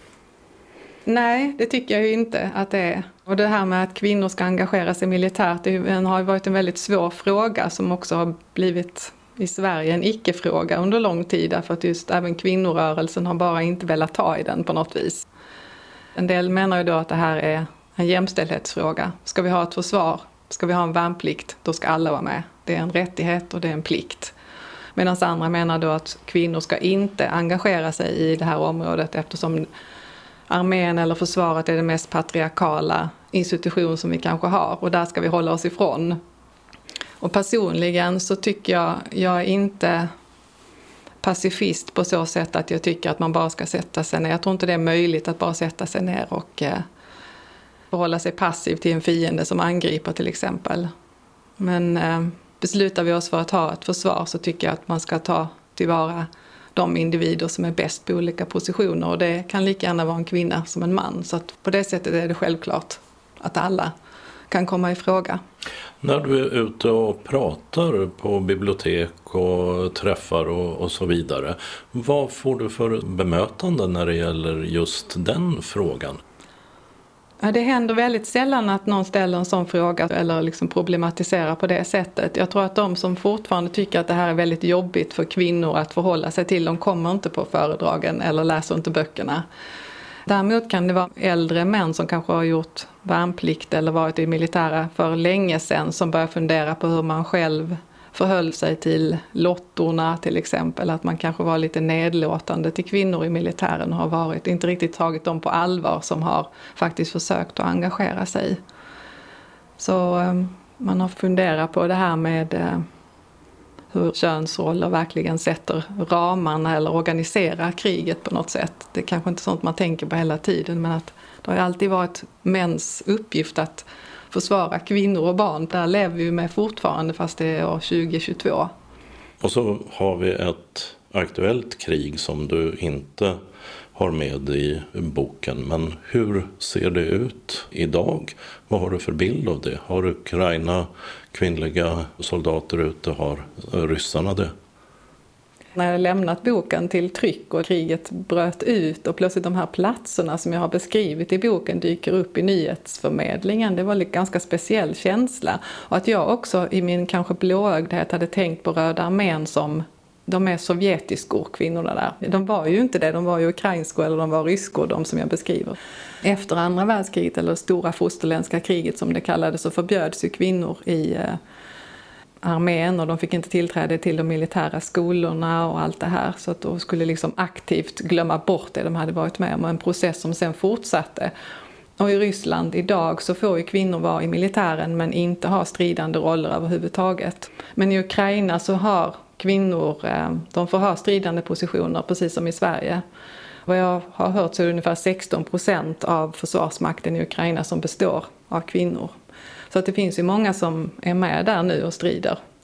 Nej, det tycker jag ju inte att det är. Och det här med att kvinnor ska engagera sig militärt har ju varit en väldigt svår fråga som också har blivit i Sverige en icke-fråga under lång tid. Därför att just även kvinnorörelsen har bara inte velat ta i den på något vis. En del menar ju då att det här är en jämställdhetsfråga. Ska vi ha ett försvar? Ska vi ha en värnplikt? Då ska alla vara med. Det är en rättighet och det är en plikt. Medan andra menar då att kvinnor ska inte engagera sig i det här området eftersom armén eller försvaret är den mest patriarkala institution som vi kanske har. Och där ska vi hålla oss ifrån. Och personligen så tycker jag är inte pacifist på så sätt att jag tycker att man bara ska sätta sig ner. Jag tror inte det är möjligt att bara sätta sig ner och förhålla sig passiv till en fiende som angriper till exempel. Men beslutar vi oss för att ha ett försvar så tycker jag att man ska ta tillvara de individer som är bäst på olika positioner. Och det kan lika gärna vara en kvinna som en man. Så att på det sättet är det självklart att alla kan komma i fråga. När du är ute och pratar på bibliotek och träffar och så vidare, vad får du för bemötande när det gäller just den frågan? Ja, det händer väldigt sällan att någon ställer en sån fråga eller liksom problematiserar på det sättet. Jag tror att de som fortfarande tycker att det här är väldigt jobbigt för kvinnor att förhålla sig till, de kommer inte på föredragen eller läser inte böckerna. Däremot kan det vara äldre män som kanske har gjort värnplikt eller varit i militära för länge sedan som börjar fundera på hur man själv förhöll sig till lottorna till exempel. Att man kanske var lite nedlåtande till kvinnor i militären och har varit inte riktigt tagit dem på allvar som har faktiskt försökt att engagera sig. Så man har funderat på det här med hur könsroller verkligen sätter ramarna eller organiserar kriget på något sätt. Det är kanske inte sånt man tänker på hela tiden, men att det har alltid varit mäns uppgift att försvara kvinnor och barn. Där lever vi med fortfarande fast det är år 2022. Och så har vi ett aktuellt krig som du inte har med i boken. Men hur ser det ut idag? Vad har du för bild av det? Har Ukraina kvinnliga soldater ute? Har ryssarna det? När jag lämnat boken till tryck och kriget bröt ut och plötsligt de här platserna som jag har beskrivit i boken dyker upp i nyhetsförmedlingen. Det var en ganska speciell känsla. Och att jag också i min kanske blåögdhet hade tänkt på Röda armén som de är sovjetiskor, kvinnorna där. De var ju inte det, de var ju ukrainskor eller de var ryskor, de som jag beskriver. Efter andra världskriget, eller stora fosterländska kriget som det kallades, så förbjöds ju kvinnor i armén och de fick inte tillträde till de militära skolorna och allt det här. Så att de skulle liksom aktivt glömma bort det de hade varit med om, en process som sen fortsatte. Och i Ryssland idag så får ju kvinnor vara i militären men inte ha stridande roller överhuvudtaget. Men i Ukraina så har kvinnor, de får ha stridande positioner precis som i Sverige. Vad jag har hört så är det ungefär 16% av försvarsmakten i Ukraina som består av kvinnor. Så att det finns ju många som är med där nu och strider.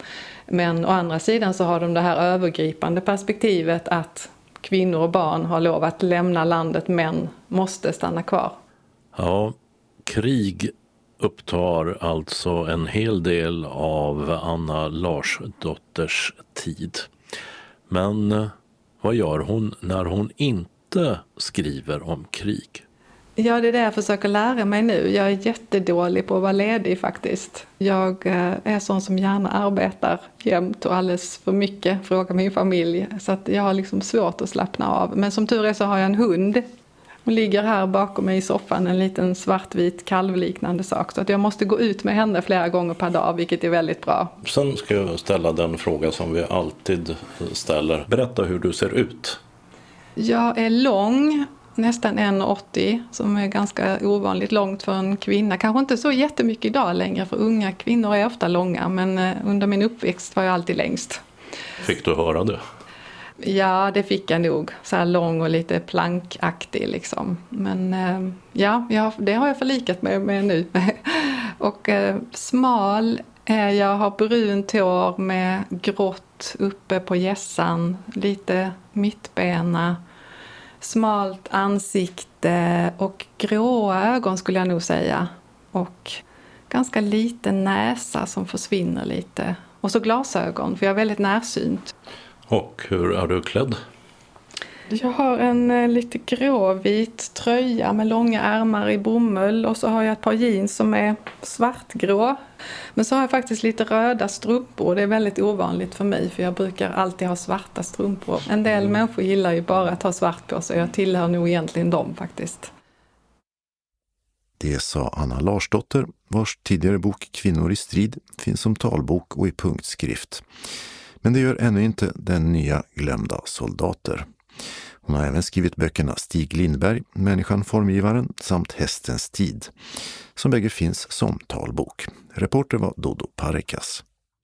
Men å andra sidan så har de det här övergripande perspektivet att kvinnor och barn har lov att lämna landet men måste stanna kvar. Ja, krig upptar alltså en hel del av Anna Larsdotters tid. Men vad gör hon när hon inte skriver om krig? Ja, det är det jag försöker lära mig nu. Jag är jättedålig på att vara ledig faktiskt. Jag är sån som gärna arbetar jämt och alldeles för mycket, frågar min familj. Så att jag har liksom svårt att slappna av. Men som tur är så har jag en hund. Hon ligger här bakom mig i soffan, en liten svartvit kalvliknande sak. Så att jag måste gå ut med henne flera gånger per dag, vilket är väldigt bra. Sen ska jag ställa den fråga som vi alltid ställer. Berätta hur du ser ut. Jag är lång, nästan 1,80, som är ganska ovanligt långt för en kvinna. Kanske inte så jättemycket idag längre, för unga kvinnor är ofta långa. Men under min uppväxt var jag alltid längst. Fick du höra det? Ja, det fick jag nog. Så här lång och lite plankaktig liksom. Men ja, det har jag förlikat mig med nu. Och smal är jag, har brunt hår med grått uppe på hjässan. Lite mittbena. Smalt ansikte och gråa ögon skulle jag nog säga. Och ganska liten näsa som försvinner lite. Och så glasögon, för jag är väldigt närsynt. Och hur är du klädd? Jag har en lite gråvit tröja med långa ärmar i bomull. Och så har jag ett par jeans som är svartgrå. Men så har jag faktiskt lite röda strumpor. Det är väldigt ovanligt för mig, för jag brukar alltid ha svarta strumpor. En del människor gillar ju bara att ha svart på sig. Jag tillhör nog egentligen dem faktiskt. Det sa Anna Larsdotter, vars tidigare bok Kvinnor i strid finns som talbok och i punktskrift. Men det gör ännu inte den nya Glömda soldater. Hon har även skrivit böckerna Stig Lindberg, Människan formgivaren samt Hästens tid, som bägge finns som talbok. Reporter var Dodo Parekas.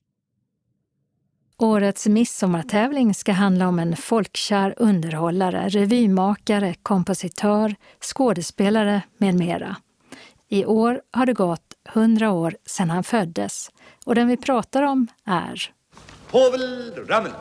Årets midsommartävling ska handla om en folkkär underhållare, revymakare, kompositör, skådespelare med mera. I år har det gått 100 år sedan han föddes, och den vi pratar om är Povel Ramel.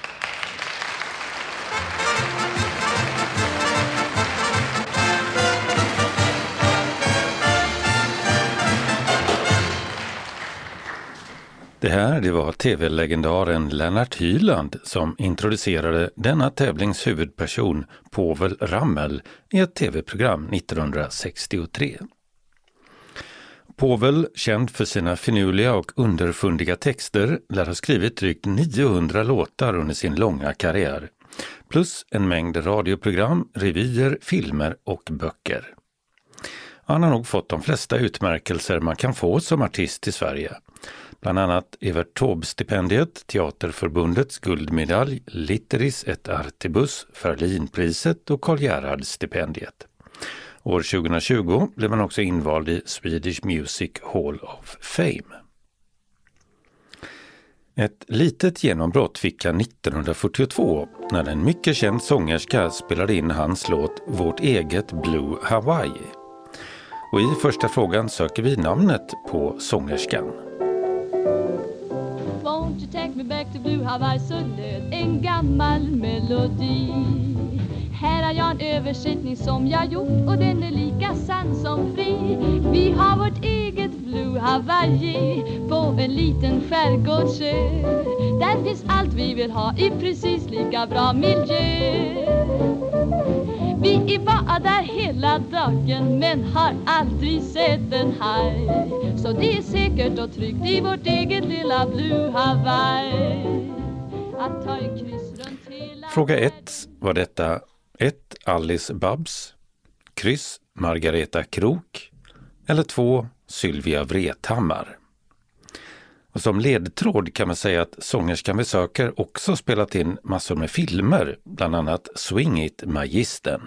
Det var tv-legendaren Lennart Hyland som introducerade denna tävlings huvudperson Povel Ramel i ett tv-program 1963. Povel, känd för sina finurliga och underfundiga texter, lär ha skrivit drygt 900 låtar under sin långa karriär, plus en mängd radioprogram, revyer, filmer och böcker. Han har nog fått de flesta utmärkelser man kan få som artist i Sverige. Bland annat Evert Taube-stipendiet, Teaterförbundets guldmedalj, Litteris et Artibus, Ferlinpriset och Karl Gerhard-stipendiet. År 2020 blev man också invald i Swedish Music Hall of Fame. Ett litet genombrott fick han 1942 när en mycket känd sångerska spelade in hans låt Vårt eget Blue Hawaii. Och i första frågan söker vi namnet på sångerskan. Won't you take me back to Blue Hawaii, så löd en gammal melodi. Här har jag en översättning som jag gjort, och den är lika sann som fri. Vi har vårt eget Blue Hawaii på en liten skärgårdsö. Där finns allt vi vill ha i precis lika bra miljö. Vi är bara där hela dagen men har aldrig sett en haj. Så det är säkert och tryggt i vårt eget lilla Blue Hawaii att ta en kryss runt hela... Fråga 1 var detta 1. Alice Babs, kryss Margareta Krok eller 2. Sylvia Vrethammar. Och som ledtråd kan man säga att sångerskan vi söker också spelat in massor med filmer, bland annat Swing It Magistern.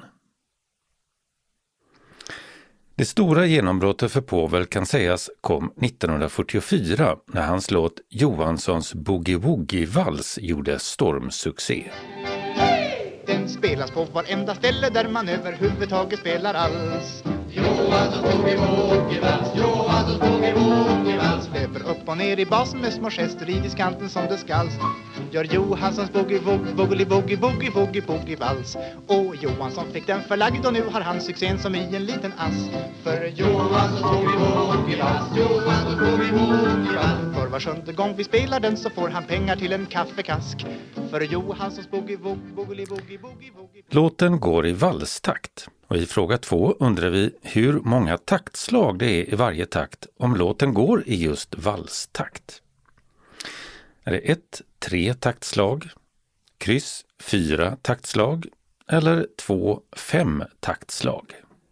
Det stora genombrottet för Povel kan sägas kom 1944 när hans låt Johanssons Boogie Woogie-vals gjorde stormsuccé. Den spelas på varenda ställe där man överhuvudtaget spelar alls. Johanssons boogie-woogie-vals, Johanssons boogie-woogie-vals. Löper upp och ner i basen med små gester i diskanten som det skall. Gör Johanssons boogie-woogie-boogie-woogie-boogie-vals. Och Johansson fick den förlagd och nu har han succén som i en liten ass. För Johanssons boogie-woogie-vals, Johanssons boogie-woogie-vals. För var sjunde gång vi spelar den så får han pengar till en kaffekask. För Johanssons boogie-woogie-boogie-woogie-boogie. Låten går i valstakt. Och i fråga 2 undrar vi hur många taktslag det är i varje takt om låten går i just valstakt. Är det 1, 3 taktslag, kryss 4 taktslag eller 2, 5 taktslag?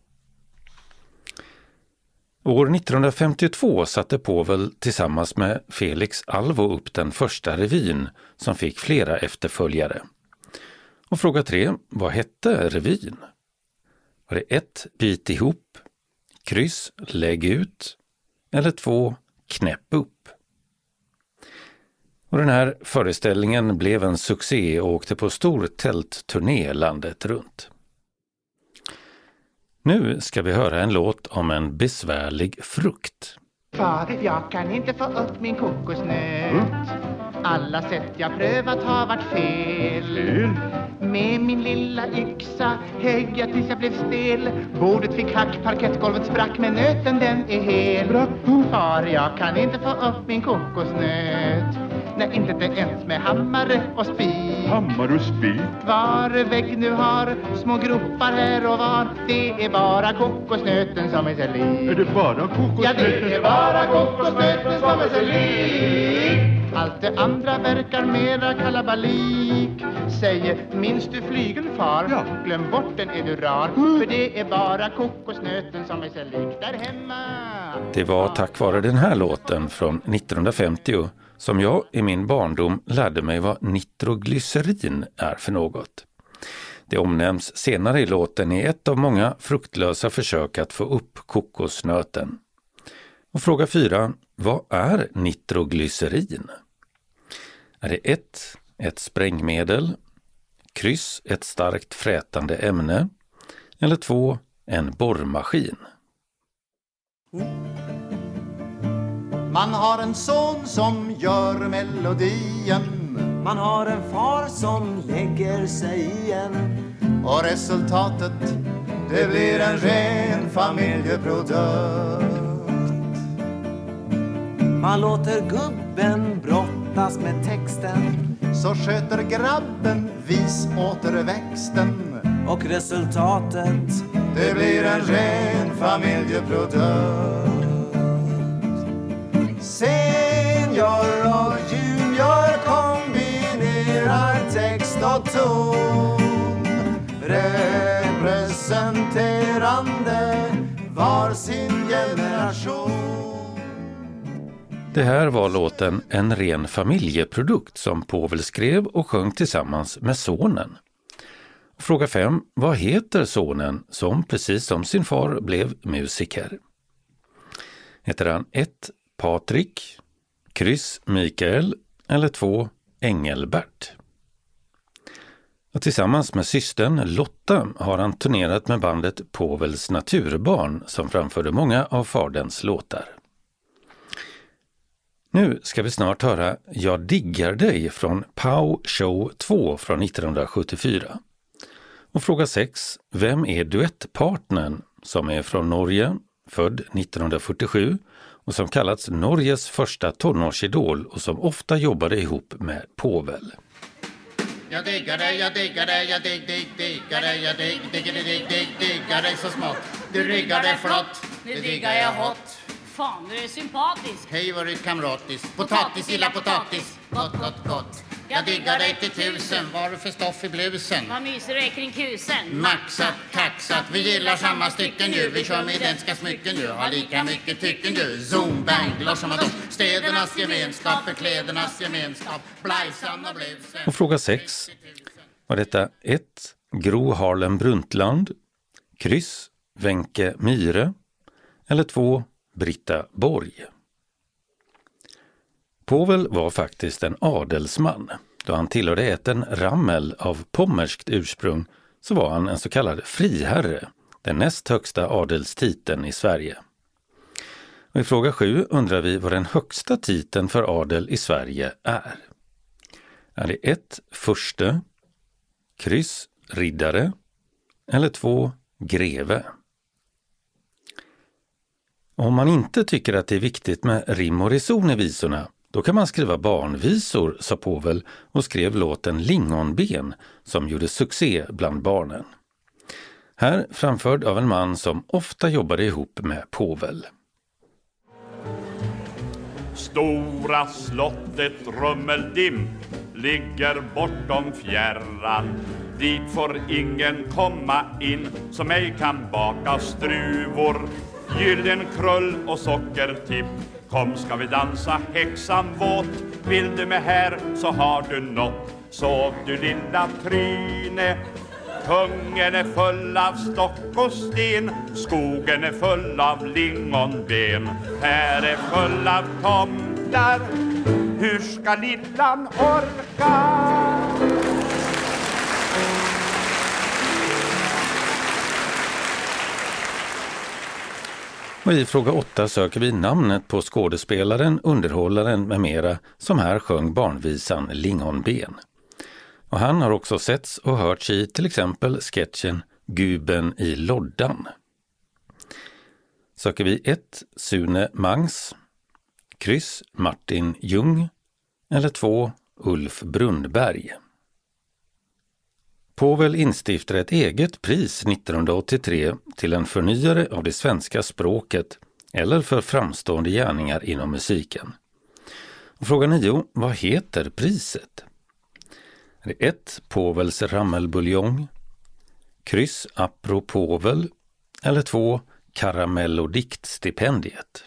År 1952 satte Povel tillsammans med Felix Alvo upp den första revyn som fick flera efterföljare. Och fråga 3, vad hette revyn? Var det 1, bit ihop, kryss, lägg ut eller 2, knäpp upp? Och den här föreställningen blev en succé och åkte på stor tältturné landet runt. Nu ska vi höra en låt om en besvärlig frukt. Far, jag kan inte få upp min kokosnöt. Alla sätt jag prövat har varit fel. Med min lilla yxa högg jag tills jag blev stel. Bordet fick hack, parkettgolvet sprack, men nöten den är hel. Far, jag kan inte få upp min kokosnöt. Nej, inte det ens med hammare och spik. Hammare och spik? Var vägg nu har små gropar här och var. Det är bara kokosnöten som är så lik. Är det bara kokosnöten? Ja, det är bara kokosnöten som är så lik. Allt det andra verkar mera kalabalik. Säger, minns du flygeln, far? Ja. Glöm bort den, är du rar. För det är bara kokosnöten som är så lik där hemma. Det var tack vare den här låten från 1950 som jag i min barndom lärde mig vad nitroglycerin är för något. Det omnämns senare i låten i ett av många fruktlösa försök att få upp kokosnöten. Och fråga 4, vad är nitroglycerin? Är det 1, ett sprängmedel, kryss, ett starkt frätande ämne eller 2, en borrmaskin? Man har en son som gör melodien. Man har en far som lägger sig i en. Och resultatet, det blir en ren familjeprodukt. Man låter gubben brottas med texten. Så sköter grabben vis återväxten. Och resultatet, det blir en ren familjeprodukt. Senior och junior kombinerar text och ton, representerande var sin generation. Det här var låten En ren familjeprodukt som Povel skrev och sjöng tillsammans med sonen. Fråga 5. Vad heter sonen som precis som sin far blev musiker? Heter han 1. Patrik, kryss Mikael eller 2 Engelbert? Och tillsammans med systern Lotta har han turnerat med bandet Povels Naturbarn som framförde många av faderns låtar. Nu ska vi snart höra Jag diggar dig från Pow Show 2 från 1974. Och fråga 6. Vem är duettpartnern som är från Norge, född 1947 och som kallats Norges första tonårsidol och som ofta jobbade ihop med Povel? Jag diggar dig, jag diggar dig, jag diggar dig, jag diggar dig så smått. Du ryggar dig flott, det diggar jag hot. Fan, du är sympatisk. Hej vad du är kamratisk. Potatis, gilla potatis. Gott, gott, gott. Jag diggar dig till 1000. Vad har du för stoff i blusen? Vad myser du är kring kusen? Maxat, kaxat. Vi gillar samma stycken ju. Vi kör med identiska smycken ju. Har lika mycket tycken du. Zoom, bang, glossamadon. Städernas gemenskap är klädernas gemenskap. Blajsan och blusen. Och fråga 6. Var detta 1. Gro Harlem Brundtland, kryss Wenche Myhre eller 2. Britta Borg? Povel var faktiskt en adelsman. Då han tillhörde ätten Rammel av pommerskt ursprung så var han en så kallad friherre, den näst högsta adelstiteln i Sverige. Och i fråga 7 undrar vi vad den högsta titeln för adel i Sverige är. Är det 1. Furste, kryss, riddare eller 2. greve? Om man inte tycker att det är viktigt med rim och reson i visorna, då kan man skriva barnvisor, sa Povel och skrev låten Lingonben som gjorde succé bland barnen. Här framförd av en man som ofta jobbade ihop med Povel. Stora slottet Rummeldimp ligger bortom fjärran. Dit får ingen komma in som ej kan baka struvor, gyllen krull och sockertipp. Kom ska vi dansa häxan våt, vill du med här så har du nått. Sov du lilla tryne, kungen är full av stock och sten, skogen är full av lingonben, här är full av tomtar, hur ska lillan orka? Och i fråga 8 söker vi namnet på skådespelaren, underhållaren med mera som här sjöng barnvisan Lingonben. Och han har också setts och hörts i till exempel sketchen Guben i loddan. Söker vi 1. Sune Mangs, kryss Martin Ljung eller 2. Ulf Brunnberg. Povel instiftade ett eget pris 1983 till en förnyare av det svenska språket eller för framstående gärningar inom musiken. Och fråga 9, vad heter priset? Är det 1. Povels rammelbuljong, kryss Apro Povel eller 2. Karamellodiktstipendiet?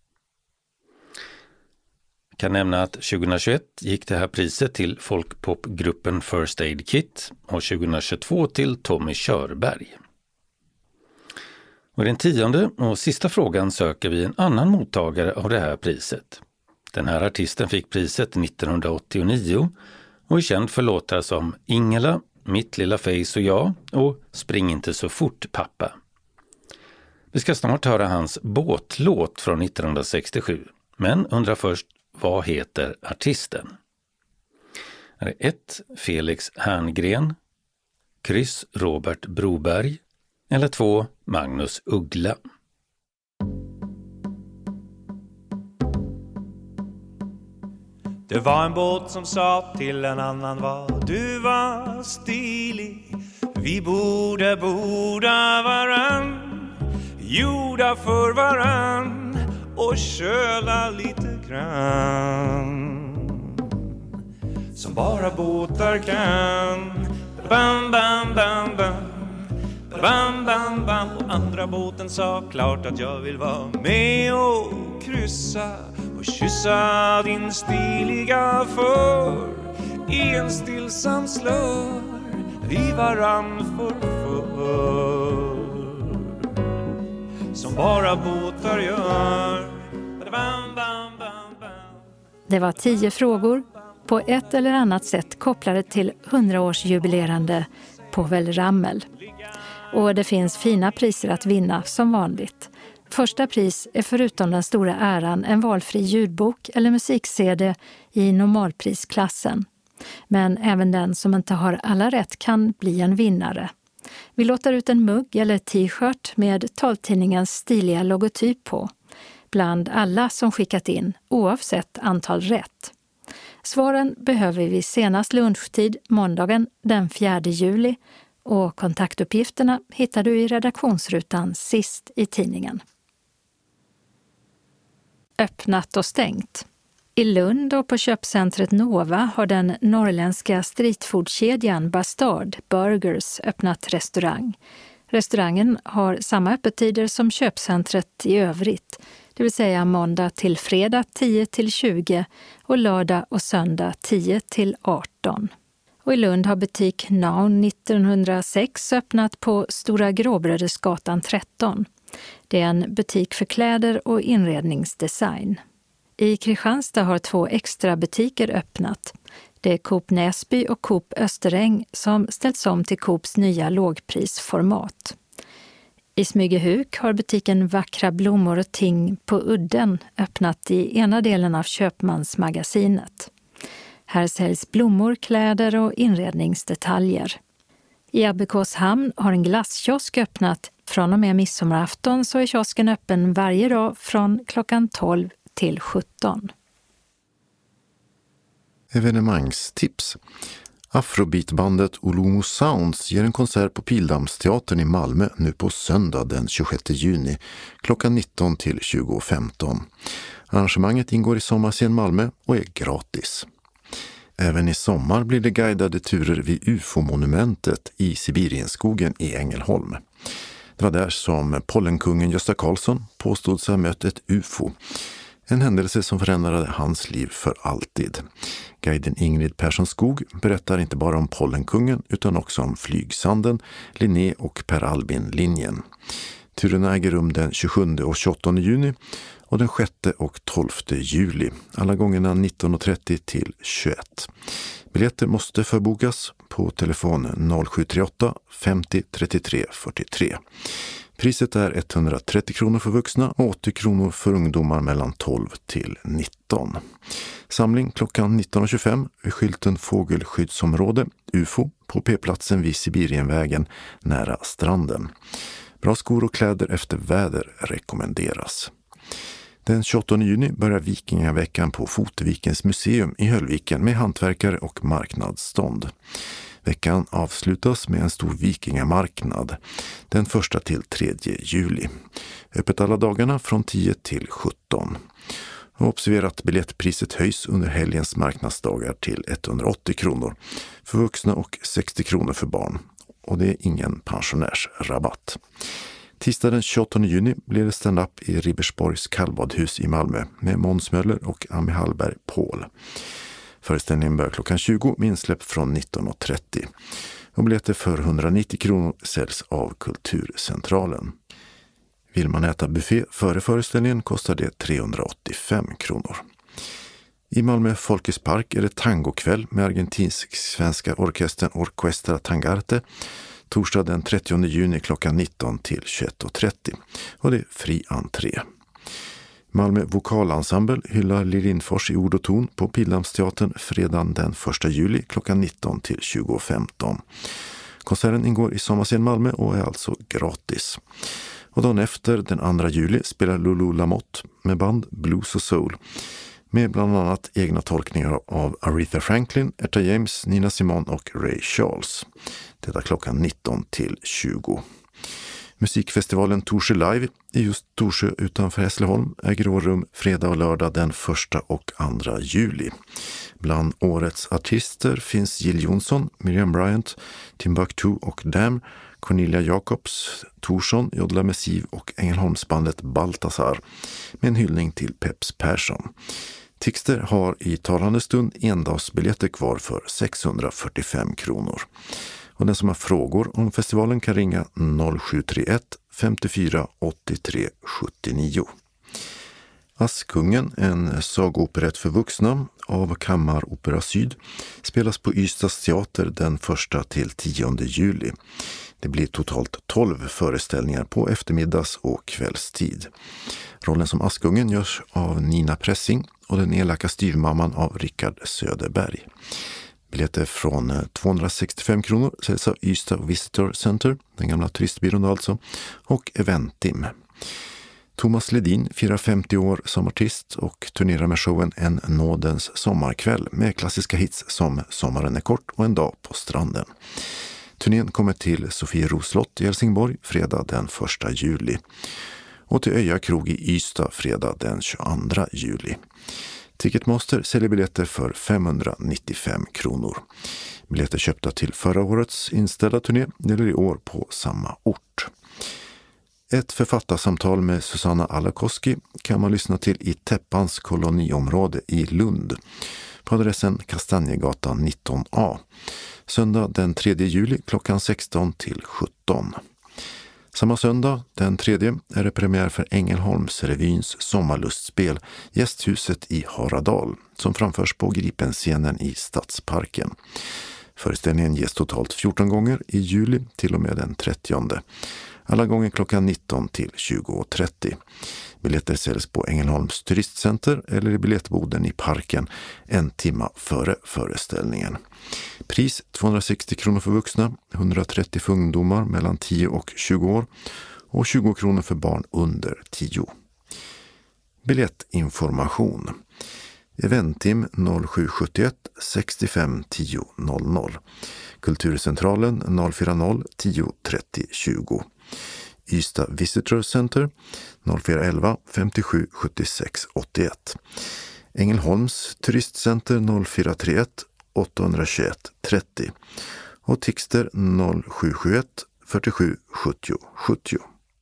Jag kan nämna att 2021 gick det här priset till folkpopgruppen First Aid Kit och 2022 till Tommy Körberg. Och i den 10:e och sista frågan söker vi en annan mottagare av det här priset. Den här artisten fick priset 1989 och är känd för låtar som Ingela, Mitt lilla face och jag och Spring inte så fort pappa. Vi ska snart höra hans båtlåt från 1967, men undrar först, vad heter artisten? Är det 1. Felix Herngren, kryss Robert Broberg eller 2. Magnus Uggla? Det var en båt som sa till en annan vad du var stilig. Vi borde varann, gjorda för varann och köla lite grann. Som bara båtar kan. Bam, bam, bam, bam. Bam, bam, bam. Och andra båten sa klart att jag vill vara med och kryssa och kyssa din stiliga för i en stillsam slör vi varann för som bara båtar gör. Bam, bam, bam, bam. Det var 10 frågor på ett eller annat sätt kopplade till 100-årsjubilerande Povel Ramel. Och det finns fina priser att vinna som vanligt. Första pris är förutom den stora äran en valfri ljudbok eller musik-CD i normalprisklassen. Men även den som inte har alla rätt kan bli en vinnare. Vi låter ut en mugg eller t-shirt med taltidningens stiliga logotyp på. Bland alla som skickat in, oavsett antal rätt. Svaren behöver vi senast lunchtid måndagen den 4 juli och kontaktuppgifterna hittar du i redaktionsrutan sist i tidningen. Öppnat och stängt. I Lund och på köpcentret Nova har den norrländska streetfoodkedjan Bastard Burgers öppnat restaurang. Restaurangen har samma öppettider som köpcentret i övrigt, det vill säga måndag till fredag 10 till 20 och lördag och söndag 10 till 18. Och i Lund har butik Naun 1906 öppnat på Stora Gråbrödersgatan 13. Det är en butik för kläder och inredningsdesign. I Kristianstad har 2 extra butiker öppnat. Det är Coop Näsby och Coop Österäng som ställts om till Coops nya lågprisformat. I Smygehuk har butiken Vackra blommor och ting på Udden öppnat i ena delen av Köpmansmagasinet. Här säljs blommor, kläder och inredningsdetaljer. I Abbekåshamn har en glasskiosk öppnat. Från och med midsommarafton så är kiosken öppen varje dag från klockan 12 till 17. Evenemangstips. Afrobeatbandet Olumo Sounds ger en konsert på Pildammsteatern i Malmö nu på söndag den 26 juni klockan 19 till 20.15. Arrangemanget ingår i Sommarscen Malmö och är gratis. Även i sommar blir det guidade turer vid UFO-monumentet i Sibirienskogen i Ängelholm. Det var där som pollenkungen Gösta Karlsson påstod sig ha mött ett UFO. En händelse som förändrade hans liv för alltid. Guiden Ingrid Persson Skog berättar inte bara om pollenkungen utan också om Flygsanden, Linné och Per Albin-linjen. Turerna äger rum den 27 och 28 juni och den 6 och 12 juli. Alla gångerna 19.30 till 21. Biljetter måste förbokas på telefon 0738 50 33 43. Priset är 130 kronor för vuxna och 80 kronor för ungdomar mellan 12 till 19. Samling klockan 19.25 vid skylten Fågelskyddsområde UFO på P-platsen vid Sibirienvägen nära stranden. Bra skor och kläder efter väder rekommenderas. Den 28 juni börjar Vikingaveckan på Fotevikens museum i Höllviken med hantverkare och marknadsstånd. Veckan avslutas med en stor vikingamarknad den 1 till 3 juli. Öppet alla dagarna från 10 till 17. Och observera att biljettpriset höjs under helgens marknadsdagar till 180 kronor för vuxna och 60 kronor för barn. Och det är ingen pensionärsrabatt. Tisdag den 28 juni blir det stand-up i Ribersborgs kallbadhus i Malmö med Måns Möller och Ami Hallberg Paul. Föreställningen börjar klockan 20 med insläpp från 19.30. Och biljetter för 190 kronor säljs av Kulturcentralen. Vill man äta buffé före föreställningen kostar det 385 kronor. I Malmö Folkets park är det tangokväll med argentinsk-svenska orkestern Orquestra Tangarte torsdag den 30 juni klockan 19 till 21.30 och det är fri entré. Malmö vokalensemble hyllar Lill Lindfors i ord och ton på Pildammsteatern fredagen den 1 juli klockan 19 till 20.15. Konserten ingår i Sommarscen Malmö och är alltså gratis. Och dagen efter den 2 juli spelar Lulu Lamotte med band Blues och Soul med bland annat egna tolkningar av Aretha Franklin, Etta James, Nina Simone och Ray Charles. Detta klockan 19 till 20. Musikfestivalen Torsjö Live i just Torsjö utanför Hässleholm äger rum fredag och lördag den 1 och 2 juli. Bland årets artister finns Jill Johnson, Miriam Bryant, Timbuktu och Dam, Cornelia Jacobs, Torsson, Jodla Messiv och Ängelholmsbandet Baltasar med en hyllning till Peps Persson. Tixter har i talande stund endagsbiljetter kvar för 645 kronor. Och den som har frågor om festivalen kan ringa 0731 54 83 79. Askungen, en sagooperett för vuxna av Kammaropera Syd, spelas på Ystads teater den 1 till 10 juli. Det blir totalt 12 föreställningar på eftermiddags- och kvällstid. Rollen som Askungen görs av Nina Pressing och den elaka styvmamman av Rickard Söderberg. Biljetter från 265 kronor säljs av Ystad Visitor Center, den gamla turistbyrån alltså, och Eventim. Thomas Ledin firar 50 år som artist och turnerar med showen En nådens sommarkväll med klassiska hits som Sommaren är kort och En dag på stranden. Turnén kommer till Sofiero slott i Helsingborg fredag den 1 juli och till Öja krog i Ystad fredag den 22 juli. Ticketmaster säljer biljetter för 595 kronor. Biljetter köpta till förra årets inställda turné gäller i år på samma ort. Ett författarsamtal med Susanna Alakoski kan man lyssna till i Täppans koloniområde i Lund på adressen Kastanjegatan 19A. Söndag den 3 juli klockan 16 till 17. Samma söndag, den 3, är det premiär för Ängelholms revyns sommarlustspel Gästhuset i Haradal som framförs på Gripenscenen i Stadsparken. Föreställningen ges totalt 14 gånger i juli till och med den 30. alla gånger klockan 19 till 20.30. Biljetter säljs på Ängelholms turistcenter eller i biljettboden i parken en timme före föreställningen. Pris 260 kronor för vuxna, 130 för ungdomar mellan 10 och 20 år och 20 kronor för barn under 10. Biljettinformation. Eventim 0771 65 10 00. Kulturcentralen 040 10 30 20. Ystad Visitor Center 0411 57 76 81. Ängelholms turistcenter 0431 821 30 och Tixter 0771 47 70 70.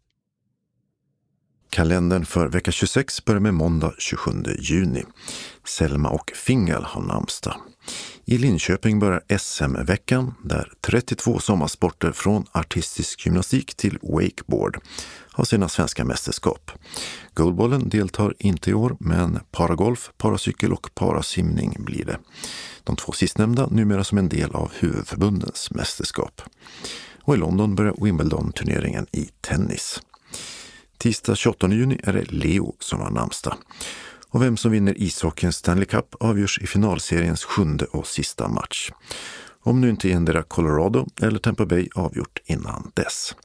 Kalendern för vecka 26 börjar med måndag 27 juni. Selma och Fingal har namnsdag. I Linköping börjar SM-veckan där 32 sommarsporter från artistisk gymnastik till wakeboard har sina svenska mästerskap. Goalbollen deltar inte i år, men paragolf, paracykel och parasimning blir det. De två sistnämnda numera som en del av huvudförbundens mästerskap. Och i London börjar Wimbledon-turneringen i tennis. Tisdag 28 juni är det Leo som har namnsdag. Och vem som vinner ishockeyns Stanley Cup avgörs i finalseriens 7:e och sista match. Om nu inte endera Colorado eller Tampa Bay avgjort innan dess.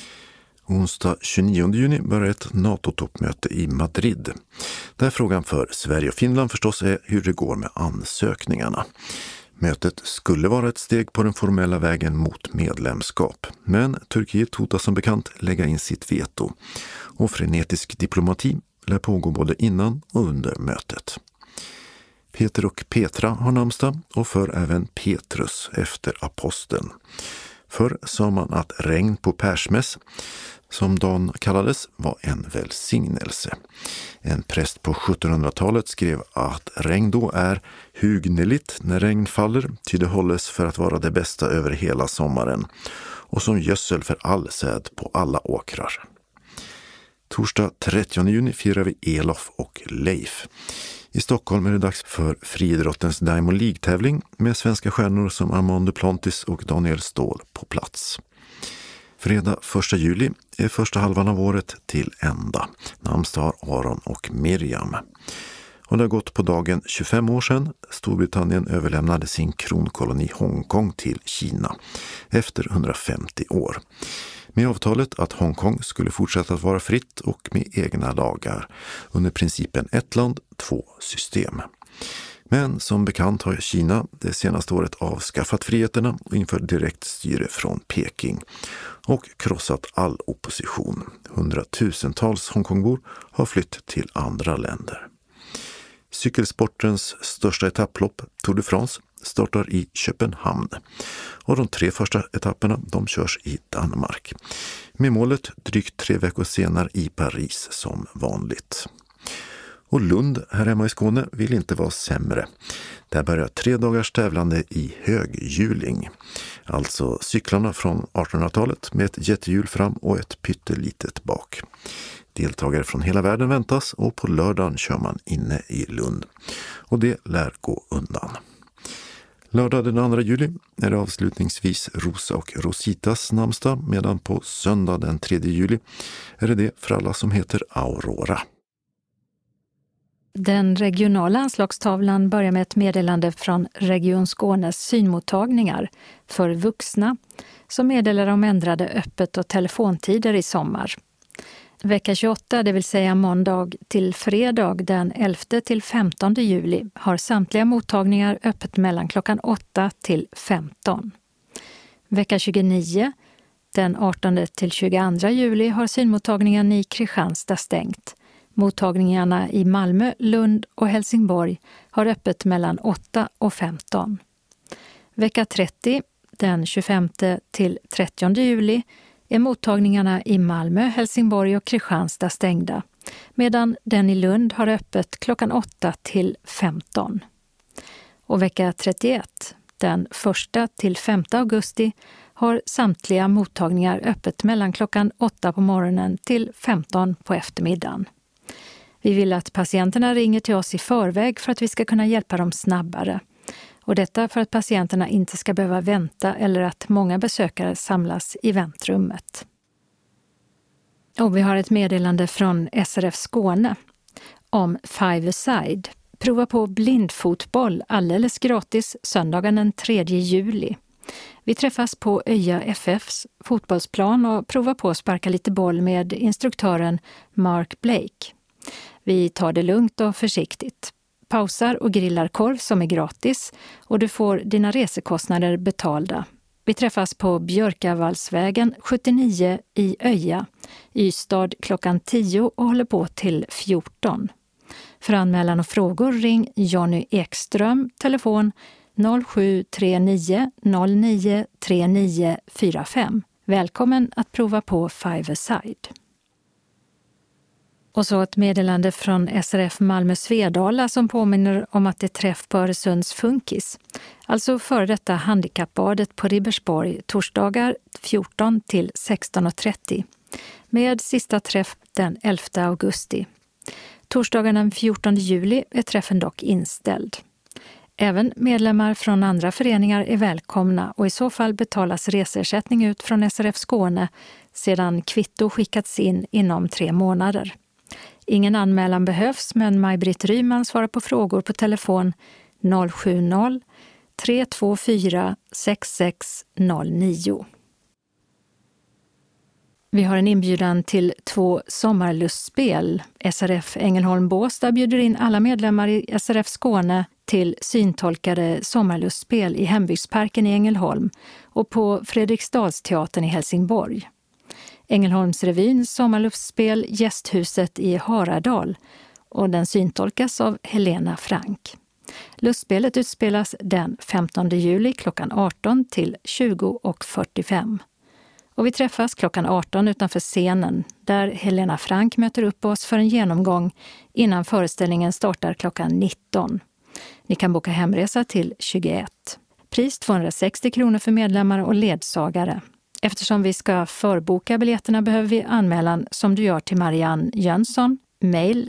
Onsdag 29 juni börjar ett NATO-toppmöte i Madrid. Där frågan för Sverige och Finland förstås är hur det går med ansökningarna. Mötet skulle vara ett steg på den formella vägen mot medlemskap, men Turkiet hotar som bekant lägga in sitt veto. Och frenetisk diplomati lär pågå både innan och under mötet. Peter och Petra har namnsdag och för även Petrus efter aposteln. Förr sa man att regn på Persmäss, som dagen kallades, var en välsignelse. En präst på 1700-talet skrev att regn då är hugneligt när regn faller, ty det hålles för att vara det bästa över hela sommaren, och som gödsel för all säd på alla åkrar. Torsdag 30 juni firar vi Elof och Leif. I Stockholm är det dags för friidrottens Diamond League-tävling med svenska stjärnor som Armand Duplantis och Daniel Ståhl på plats. Fredag 1 juli är första halvan av året till ända. Namnsdag har Aron och Miriam. Och det har gått på dagen 25 år sedan Storbritannien överlämnade sin kronkoloni Hongkong till Kina efter 150 år. Med avtalet att Hongkong skulle fortsätta att vara fritt och med egna lagar under principen ett land, två system. Men som bekant har Kina det senaste året avskaffat friheterna och infört direkt styre från Peking och krossat all opposition. Hundratusentals Hongkongbor har flytt till andra länder. Cykelsportens största etapplopp, Tour de France, startar i Köpenhamn. Och de 3 första etapperna de körs i Danmark. Med målet drygt 3 veckor senare i Paris som vanligt. Och Lund här hemma i Skåne vill inte vara sämre. Där börjar 3 dagars tävlande i höghjuling. Alltså cyklarna från 1800-talet med ett jättehjul fram och ett pyttelitet bak. Deltagare från hela världen väntas och på lördagen kör man inne i Lund. Och det lär gå undan. Lördag den 2 juli är det avslutningsvis Rosa och Rositas namnsdag, medan på söndag den 3 juli är det för alla som heter Aurora. Den regionala anslagstavlan börjar med ett meddelande från Region Skånes synmottagningar för vuxna som meddelar om ändrade öppet- och telefontider i sommar. Vecka 28, det vill säga måndag till fredag den 11 till 15 juli, har samtliga mottagningar öppet mellan klockan 8 till 15. Vecka 29, den 18 till 22 juli, har synmottagningen i Kristianstad stängt. Mottagningarna i Malmö, Lund och Helsingborg har öppet mellan 8 och 15. Vecka 30, den 25 till 30 juli, är mottagningarna i Malmö, Helsingborg och Kristianstad stängda, medan den i Lund har öppet klockan 8 till 15. Och vecka 31, den 1 till 5 augusti, har samtliga mottagningar öppet mellan klockan 8 på morgonen till 15 på eftermiddagen. Vi vill att patienterna ringer till oss i förväg för att vi ska kunna hjälpa dem snabbare. Och detta för att patienterna inte ska behöva vänta eller att många besökare samlas i väntrummet. Och vi har ett meddelande från SRF Skåne om Five-a-side. Prova på blindfotboll alldeles gratis söndagen den 3 juli. Vi träffas på Öja FFs fotbollsplan och provar på att sparka lite boll med instruktören Mark Blake. Vi tar det lugnt och försiktigt. Pausar och grillar korv som är gratis och du får dina resekostnader betalda. Vi träffas på Björkavallsvägen 79 i Öja, Ystad klockan 10 och håller på till 14. För anmälan och frågor ring Jonny Ekström, telefon 0739 09 3945. Välkommen att prova på Five-a-side. Och så ett meddelande från SRF Malmö Svedala som påminner om att det är träff på Öresunds Funkis. Alltså före detta handikappbadet på Ribersborg torsdagar 14 till 16.30. Med sista träff den 11 augusti. Torsdagen den 14 juli är träffen dock inställd. Även medlemmar från andra föreningar är välkomna och i så fall betalas resersättning ut från SRF Skåne sedan kvitto skickats in inom 3 månader. Ingen anmälan behövs, men Maj-Britt Ryman svarar på frågor på telefon 070 324 6609. Vi har en inbjudan till 2 sommarlustspel. SRF Ängelholm Båstad bjuder in alla medlemmar i SRF Skåne till syntolkade sommarlustspel i Hembygdsparken i Ängelholm och på Fredriksdalsteatern i Helsingborg. Ängelholmsrevyn sommarlustspel Gästhuset i Haradal och den syntolkas av Helena Frank. Lustspelet utspelas den 15 juli klockan 18 till 20:45. Och vi träffas klockan 18 utanför scenen där Helena Frank möter upp oss för en genomgång innan föreställningen startar klockan 19. Ni kan boka hemresa till 21. Pris 260 kronor för medlemmar och ledsagare. Eftersom vi ska förboka biljetterna behöver vi anmälan som du gör till Marianne Jönsson. Mail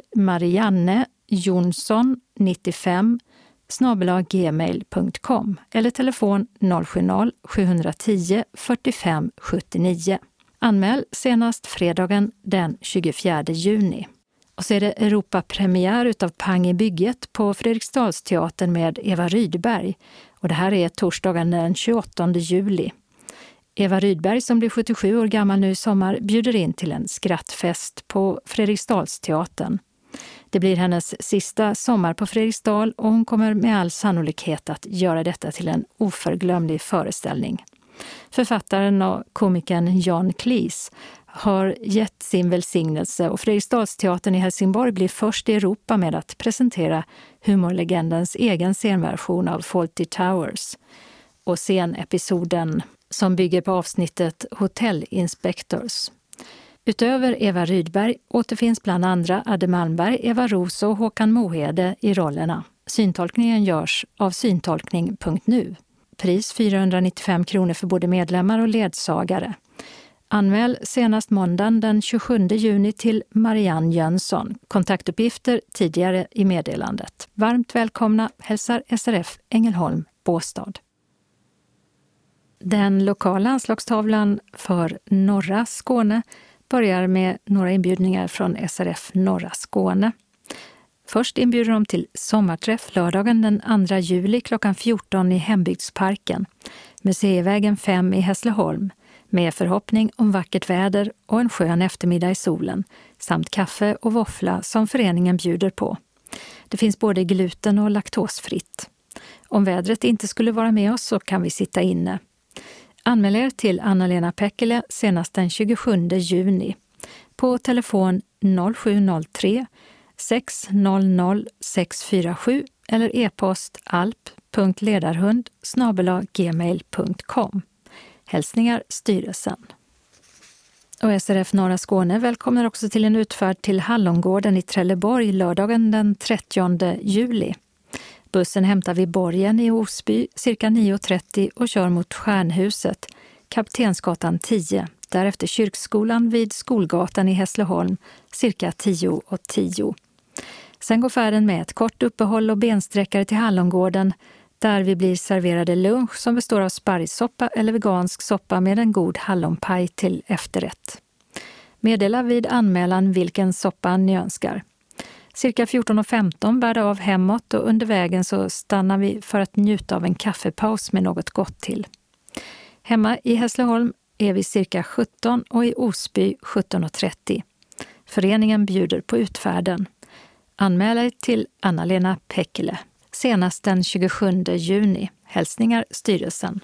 marianne95@gmail.com eller telefon 070-710 45 79. Anmäl senast fredagen den 24 juni. Och så är det Europapremiär utav Pang i bygget på Fredriksdalsteatern med Eva Rydberg. Och det här är torsdagen den 28 juli. Eva Rydberg som blir 77 år gammal nu i sommar bjuder in till en skrattfest på Fredriksdalsteatern. Det blir hennes sista sommar på Fredriksdal och hon kommer med all sannolikhet att göra detta till en oförglömlig föreställning. Författaren och komikern Jan Cleese har gett sin välsignelse och Fredriksdalsteatern i Helsingborg blir först i Europa med att presentera humorlegendens egen scenversion av Fawlty Towers. Och scenepisoden som bygger på avsnittet Hotel Inspectors. Utöver Eva Rydberg återfinns bland andra Adde Malmberg, Eva Ros och Håkan Mohede i rollerna. Syntolkningen görs av syntolkning.nu. Pris 495 kronor för både medlemmar och ledsagare. Anmäl senast måndagen den 27 juni till Marianne Jönsson. Kontaktuppgifter tidigare i meddelandet. Varmt välkomna hälsar SRF Ängelholm Båstad. Den lokala anslagstavlan för norra Skåne börjar med några inbjudningar från SRF norra Skåne. Först inbjuder de till sommarträff lördagen den 2 juli klockan 14 i Hembygdsparken, Museivägen 5 i Hässleholm, med förhoppning om vackert väder och en skön eftermiddag i solen, samt kaffe och våffla som föreningen bjuder på. Det finns både gluten- och laktosfritt. Om vädret inte skulle vara med oss så kan vi sitta inne. Anmäl er till Anna-Lena Pekkele senast den 27 juni på telefon 0703 600 647 eller e-post alp.ledarhund@gmail.com. Hälsningar styrelsen. Och SRF Norra Skåne välkomnar också till en utfärd till Hallongården i Trelleborg lördagen den 30 juli. Bussen hämtar vid Borgen i Osby cirka 9.30 och kör mot Stjärnhuset, Kaptensgatan 10. Därefter Kyrkskolan vid Skolgatan i Hässleholm cirka 10:10. Sen går färden med ett kort uppehåll och bensträckare till Hallongården där vi blir serverade lunch som består av sparrissoppa eller vegansk soppa med en god hallonpaj till efterrätt. Meddela vid anmälan vilken soppa ni önskar. Cirka 14.15 bär det av hemåt och under vägen så stannar vi för att njuta av en kaffepaus med något gott till. Hemma i Hässleholm är vi cirka 17 och i Osby 17.30. Föreningen bjuder på utfärden. Anmäl er till Anna-Lena Pekkele. Senast den 27 juni. Hälsningar styrelsen.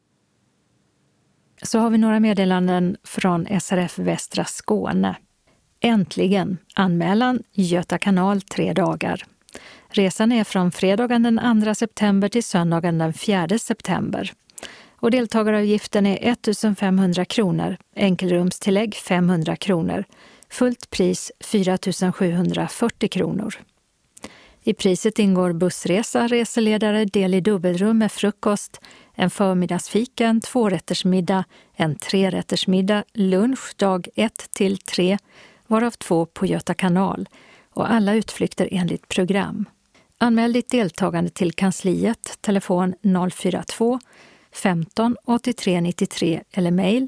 Så har vi några meddelanden från SRF Västra Skåne. Äntligen! Anmälan Göta kanal 3 dagar. Resan är från fredagen den 2 september till söndagen den 4 september. Och deltagaravgiften är 1 500 kronor, enkelrumstillägg 500 kronor, fullt pris 4 740 kronor. I priset ingår bussresa, reseledare, del i dubbelrum med frukost, en förmiddagsfika, en 2-rättersmiddag, en 3-rättersmiddag, lunch dag 1-3, varav 2 på Göta kanal och alla utflykter enligt program. Anmäl ditt deltagande till kansliet, telefon 042 15 83 93 eller mejl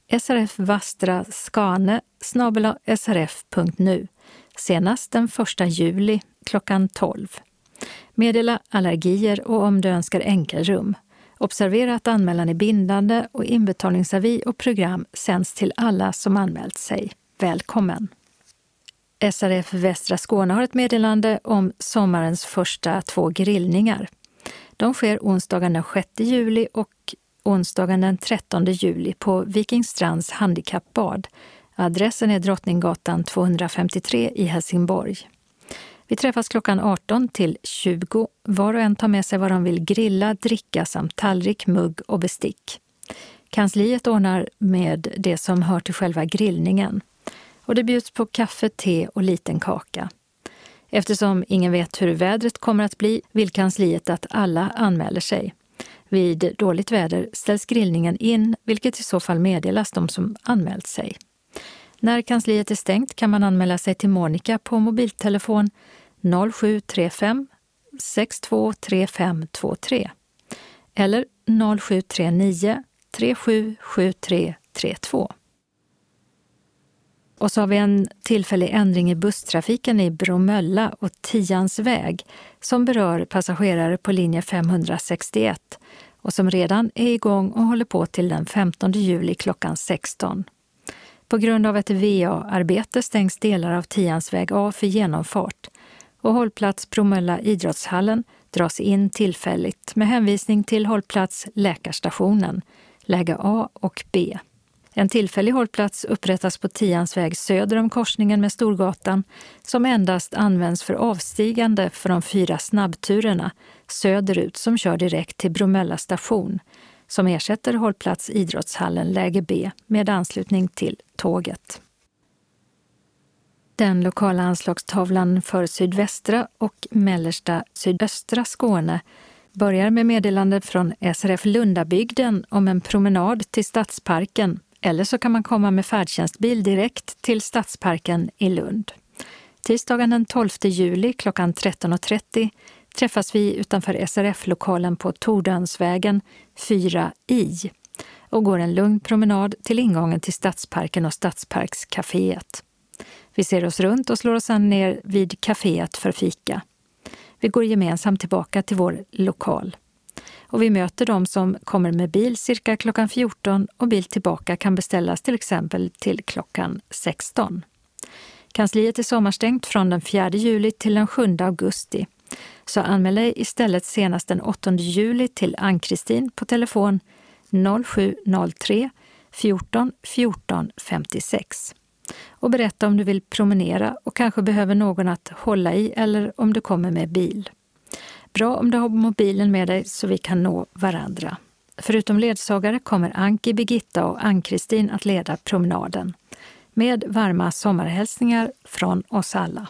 srfvastraskane@srf.nu senast den 1 juli klockan 12. Meddela allergier och om du önskar enkelrum. Observera att anmälan är bindande och inbetalningsavi och program sänds till alla som anmält sig. Välkommen! SRF Västra Skåne har ett meddelande om sommarens första 2 grillningar. De sker onsdagen den 6 juli och onsdagen den 13 juli på Vikingstrands handikappbad. Adressen är Drottninggatan 253 i Helsingborg. Vi träffas klockan 18 till 20. Var och en tar med sig vad de vill grilla, dricka samt tallrik, mugg och bestick. Kansliet ordnar med det som hör till själva grillningen. Och det bjuds på kaffe, te och liten kaka. Eftersom ingen vet hur vädret kommer att bli vill kansliet att alla anmäler sig. Vid dåligt väder ställs grillningen in, vilket i så fall meddelas de som anmält sig. När kansliet är stängt kan man anmäla sig till Monica på mobiltelefon 0735 623523 eller 0739 377332. Och så har vi en tillfällig ändring i busstrafiken i Bromölla och Tians väg som berör passagerare på linje 561 och som redan är igång och håller på till den 15 juli klockan 16. På grund av ett VA-arbete stängs delar av Tians väg av för genomfart och hållplats Bromölla idrottshallen dras in tillfälligt med hänvisning till hållplats Läkarstationen, läge A och B. En tillfällig hållplats upprättas på Tians väg söder om korsningen med Storgatan som endast används för avstigande för de 4 snabbturerna söderut som kör direkt till Bromölla station som ersätter hållplats idrottshallen läge B med anslutning till tåget. Den lokala anslagstavlan för sydvästra och mellersta sydöstra Skåne börjar med meddelande från SRF Lundabygden om en promenad till Stadsparken. Eller så kan man komma med färdtjänstbil direkt till Stadsparken i Lund. Tisdagen den 12 juli klockan 13.30 träffas vi utanför SRF-lokalen på Tordönsvägen 4i och går en lugn promenad till ingången till Stadsparken och Stadsparkscaféet. Vi ser oss runt och slår oss sedan ner vid caféet för fika. Vi går gemensamt tillbaka till vår lokal. Och vi möter de som kommer med bil cirka klockan 14 och bil tillbaka kan beställas till exempel till klockan 16. Kansliet är sommarstängt från den 4 juli till den 7 augusti. Så anmäl dig istället senast den 8 juli till Ann-Kristin på telefon 0703 14 14 56. Och berätta om du vill promenera och kanske behöver någon att hålla i eller om du kommer med bil. Bra om du har mobilen med dig så vi kan nå varandra. Förutom ledsagare kommer Anki, Birgitta och Ann-Kristin att leda promenaden. Med varma sommarhälsningar från oss alla.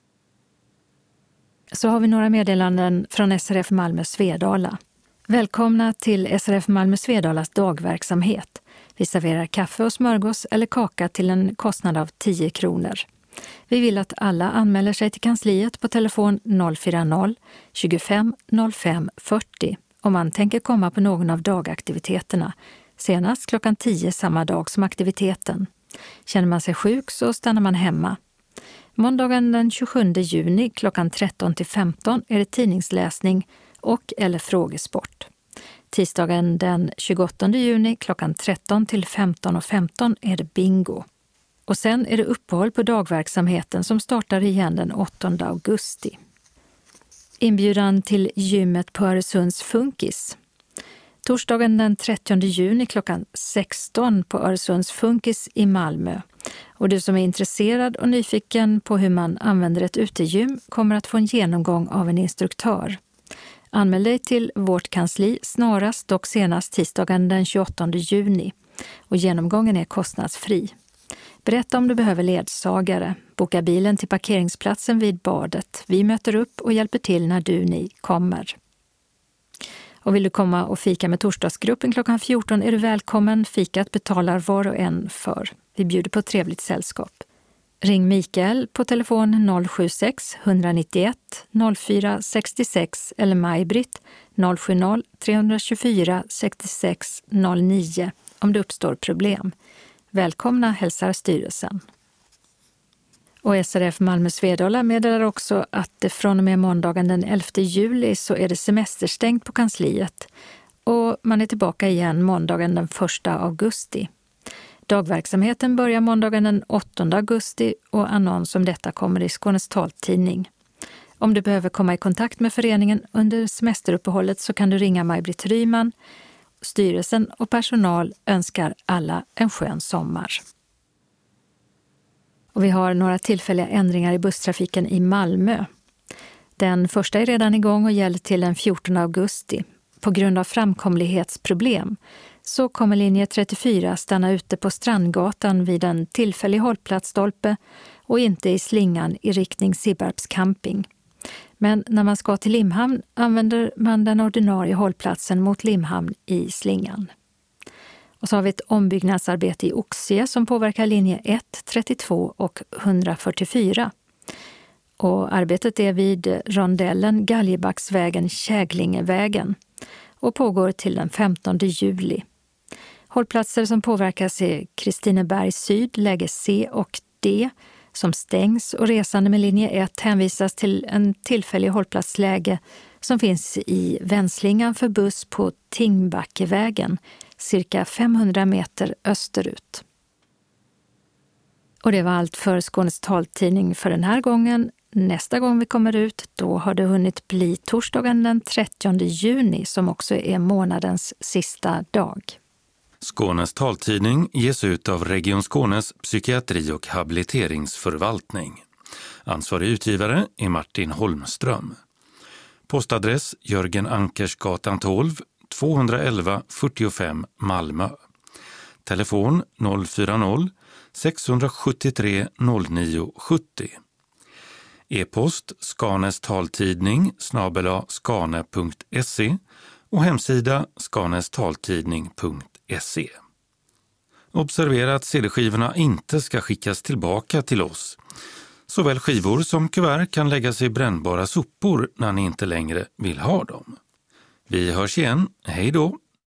Så har vi några meddelanden från SRF Malmö Svedala. Välkomna till SRF Malmö Svedalas dagverksamhet. Vi serverar kaffe och smörgås eller kaka till en kostnad av 10 kronor. Vi vill att alla anmäler sig till kansliet på telefon 040 25 05 40 om man tänker komma på någon av dagaktiviteterna, senast klockan 10 samma dag som aktiviteten. Känner man sig sjuk så stannar man hemma. Måndagen den 27 juni klockan 13-15 är det tidningsläsning och eller frågesport. Tisdagen den 28 juni klockan 13-15:15 är det bingo. Och sen är det uppehåll på dagverksamheten som startar igen den 8 augusti. Inbjudan till gymmet på Öresunds Funkis. Torsdagen den 30 juni klockan 16 på Öresunds Funkis i Malmö. Och du som är intresserad och nyfiken på hur man använder ett utegym kommer att få en genomgång av en instruktör. Anmäl dig till vårt kansli snarast och senast tisdagen den 28 juni. Och genomgången är kostnadsfri. Berätta om du behöver ledsagare. Boka bilen till parkeringsplatsen vid badet. Vi möter upp och hjälper till när ni kommer. Och vill du komma och fika med torsdagsgruppen klockan 14 är du välkommen. Fikat betalar var och en för. Vi bjuder på trevligt sällskap. Ring Mikael på telefon 076-191 04 66 eller Maj-Britt 070-324 66 09 om det uppstår problem. Välkomna hälsar styrelsen. Och SRF Malmö Svedala meddelar också att från och med måndagen den 11 juli så är det semesterstängt på kansliet och man är tillbaka igen måndagen den 1 augusti. Dagverksamheten börjar måndagen den 8 augusti och annons om detta kommer i Skånes taltidning. Om du behöver komma i kontakt med föreningen under semesteruppehållet så kan du ringa Maj-Britt Ryman. Styrelsen och personal önskar alla en skön sommar. Och vi har några tillfälliga ändringar i busstrafiken i Malmö. Den första är redan igång och gäller till den 14 augusti. På grund av framkomlighetsproblem så kommer linje 34 stanna ute på Strandgatan vid en tillfällig hållplatsstolpe och inte i slingan i riktning Sibbarps camping. Men när man ska till Limhamn använder man den ordinarie hållplatsen mot Limhamn i slingan. Och så har vi ett ombyggnadsarbete i Oxie som påverkar linje 1, 32 och 144. Och arbetet är vid rondellen Galjebacksvägen Käglingevägen och pågår till den 15 juli. Hållplatser som påverkas är Kristineberg Syd, läge C och D som stängs och resande med linje 1 hänvisas till en tillfällig hållplatsläge som finns i vändslingan för buss på Tingbackevägen, cirka 500 meter österut. Och det var allt för Skånes taltidning för den här gången. Nästa gång vi kommer ut, då har det hunnit bli torsdagen den 30 juni som också är månadens sista dag. Skånes taltidning ges ut av Region Skånes psykiatri- och habiliteringsförvaltning. Ansvarig utgivare är Martin Holmström. Postadress Jörgen Ankersgatan 12, 211 45 Malmö. Telefon 040 673 09 70. E-post skanestaltidning @skane.se och hemsida skanestaltidning.se. Observera att CD-skivorna inte ska skickas tillbaka till oss. Såväl skivor som kuvert kan läggas i brännbara sopor när ni inte längre vill ha dem. Vi hörs igen. Hej då!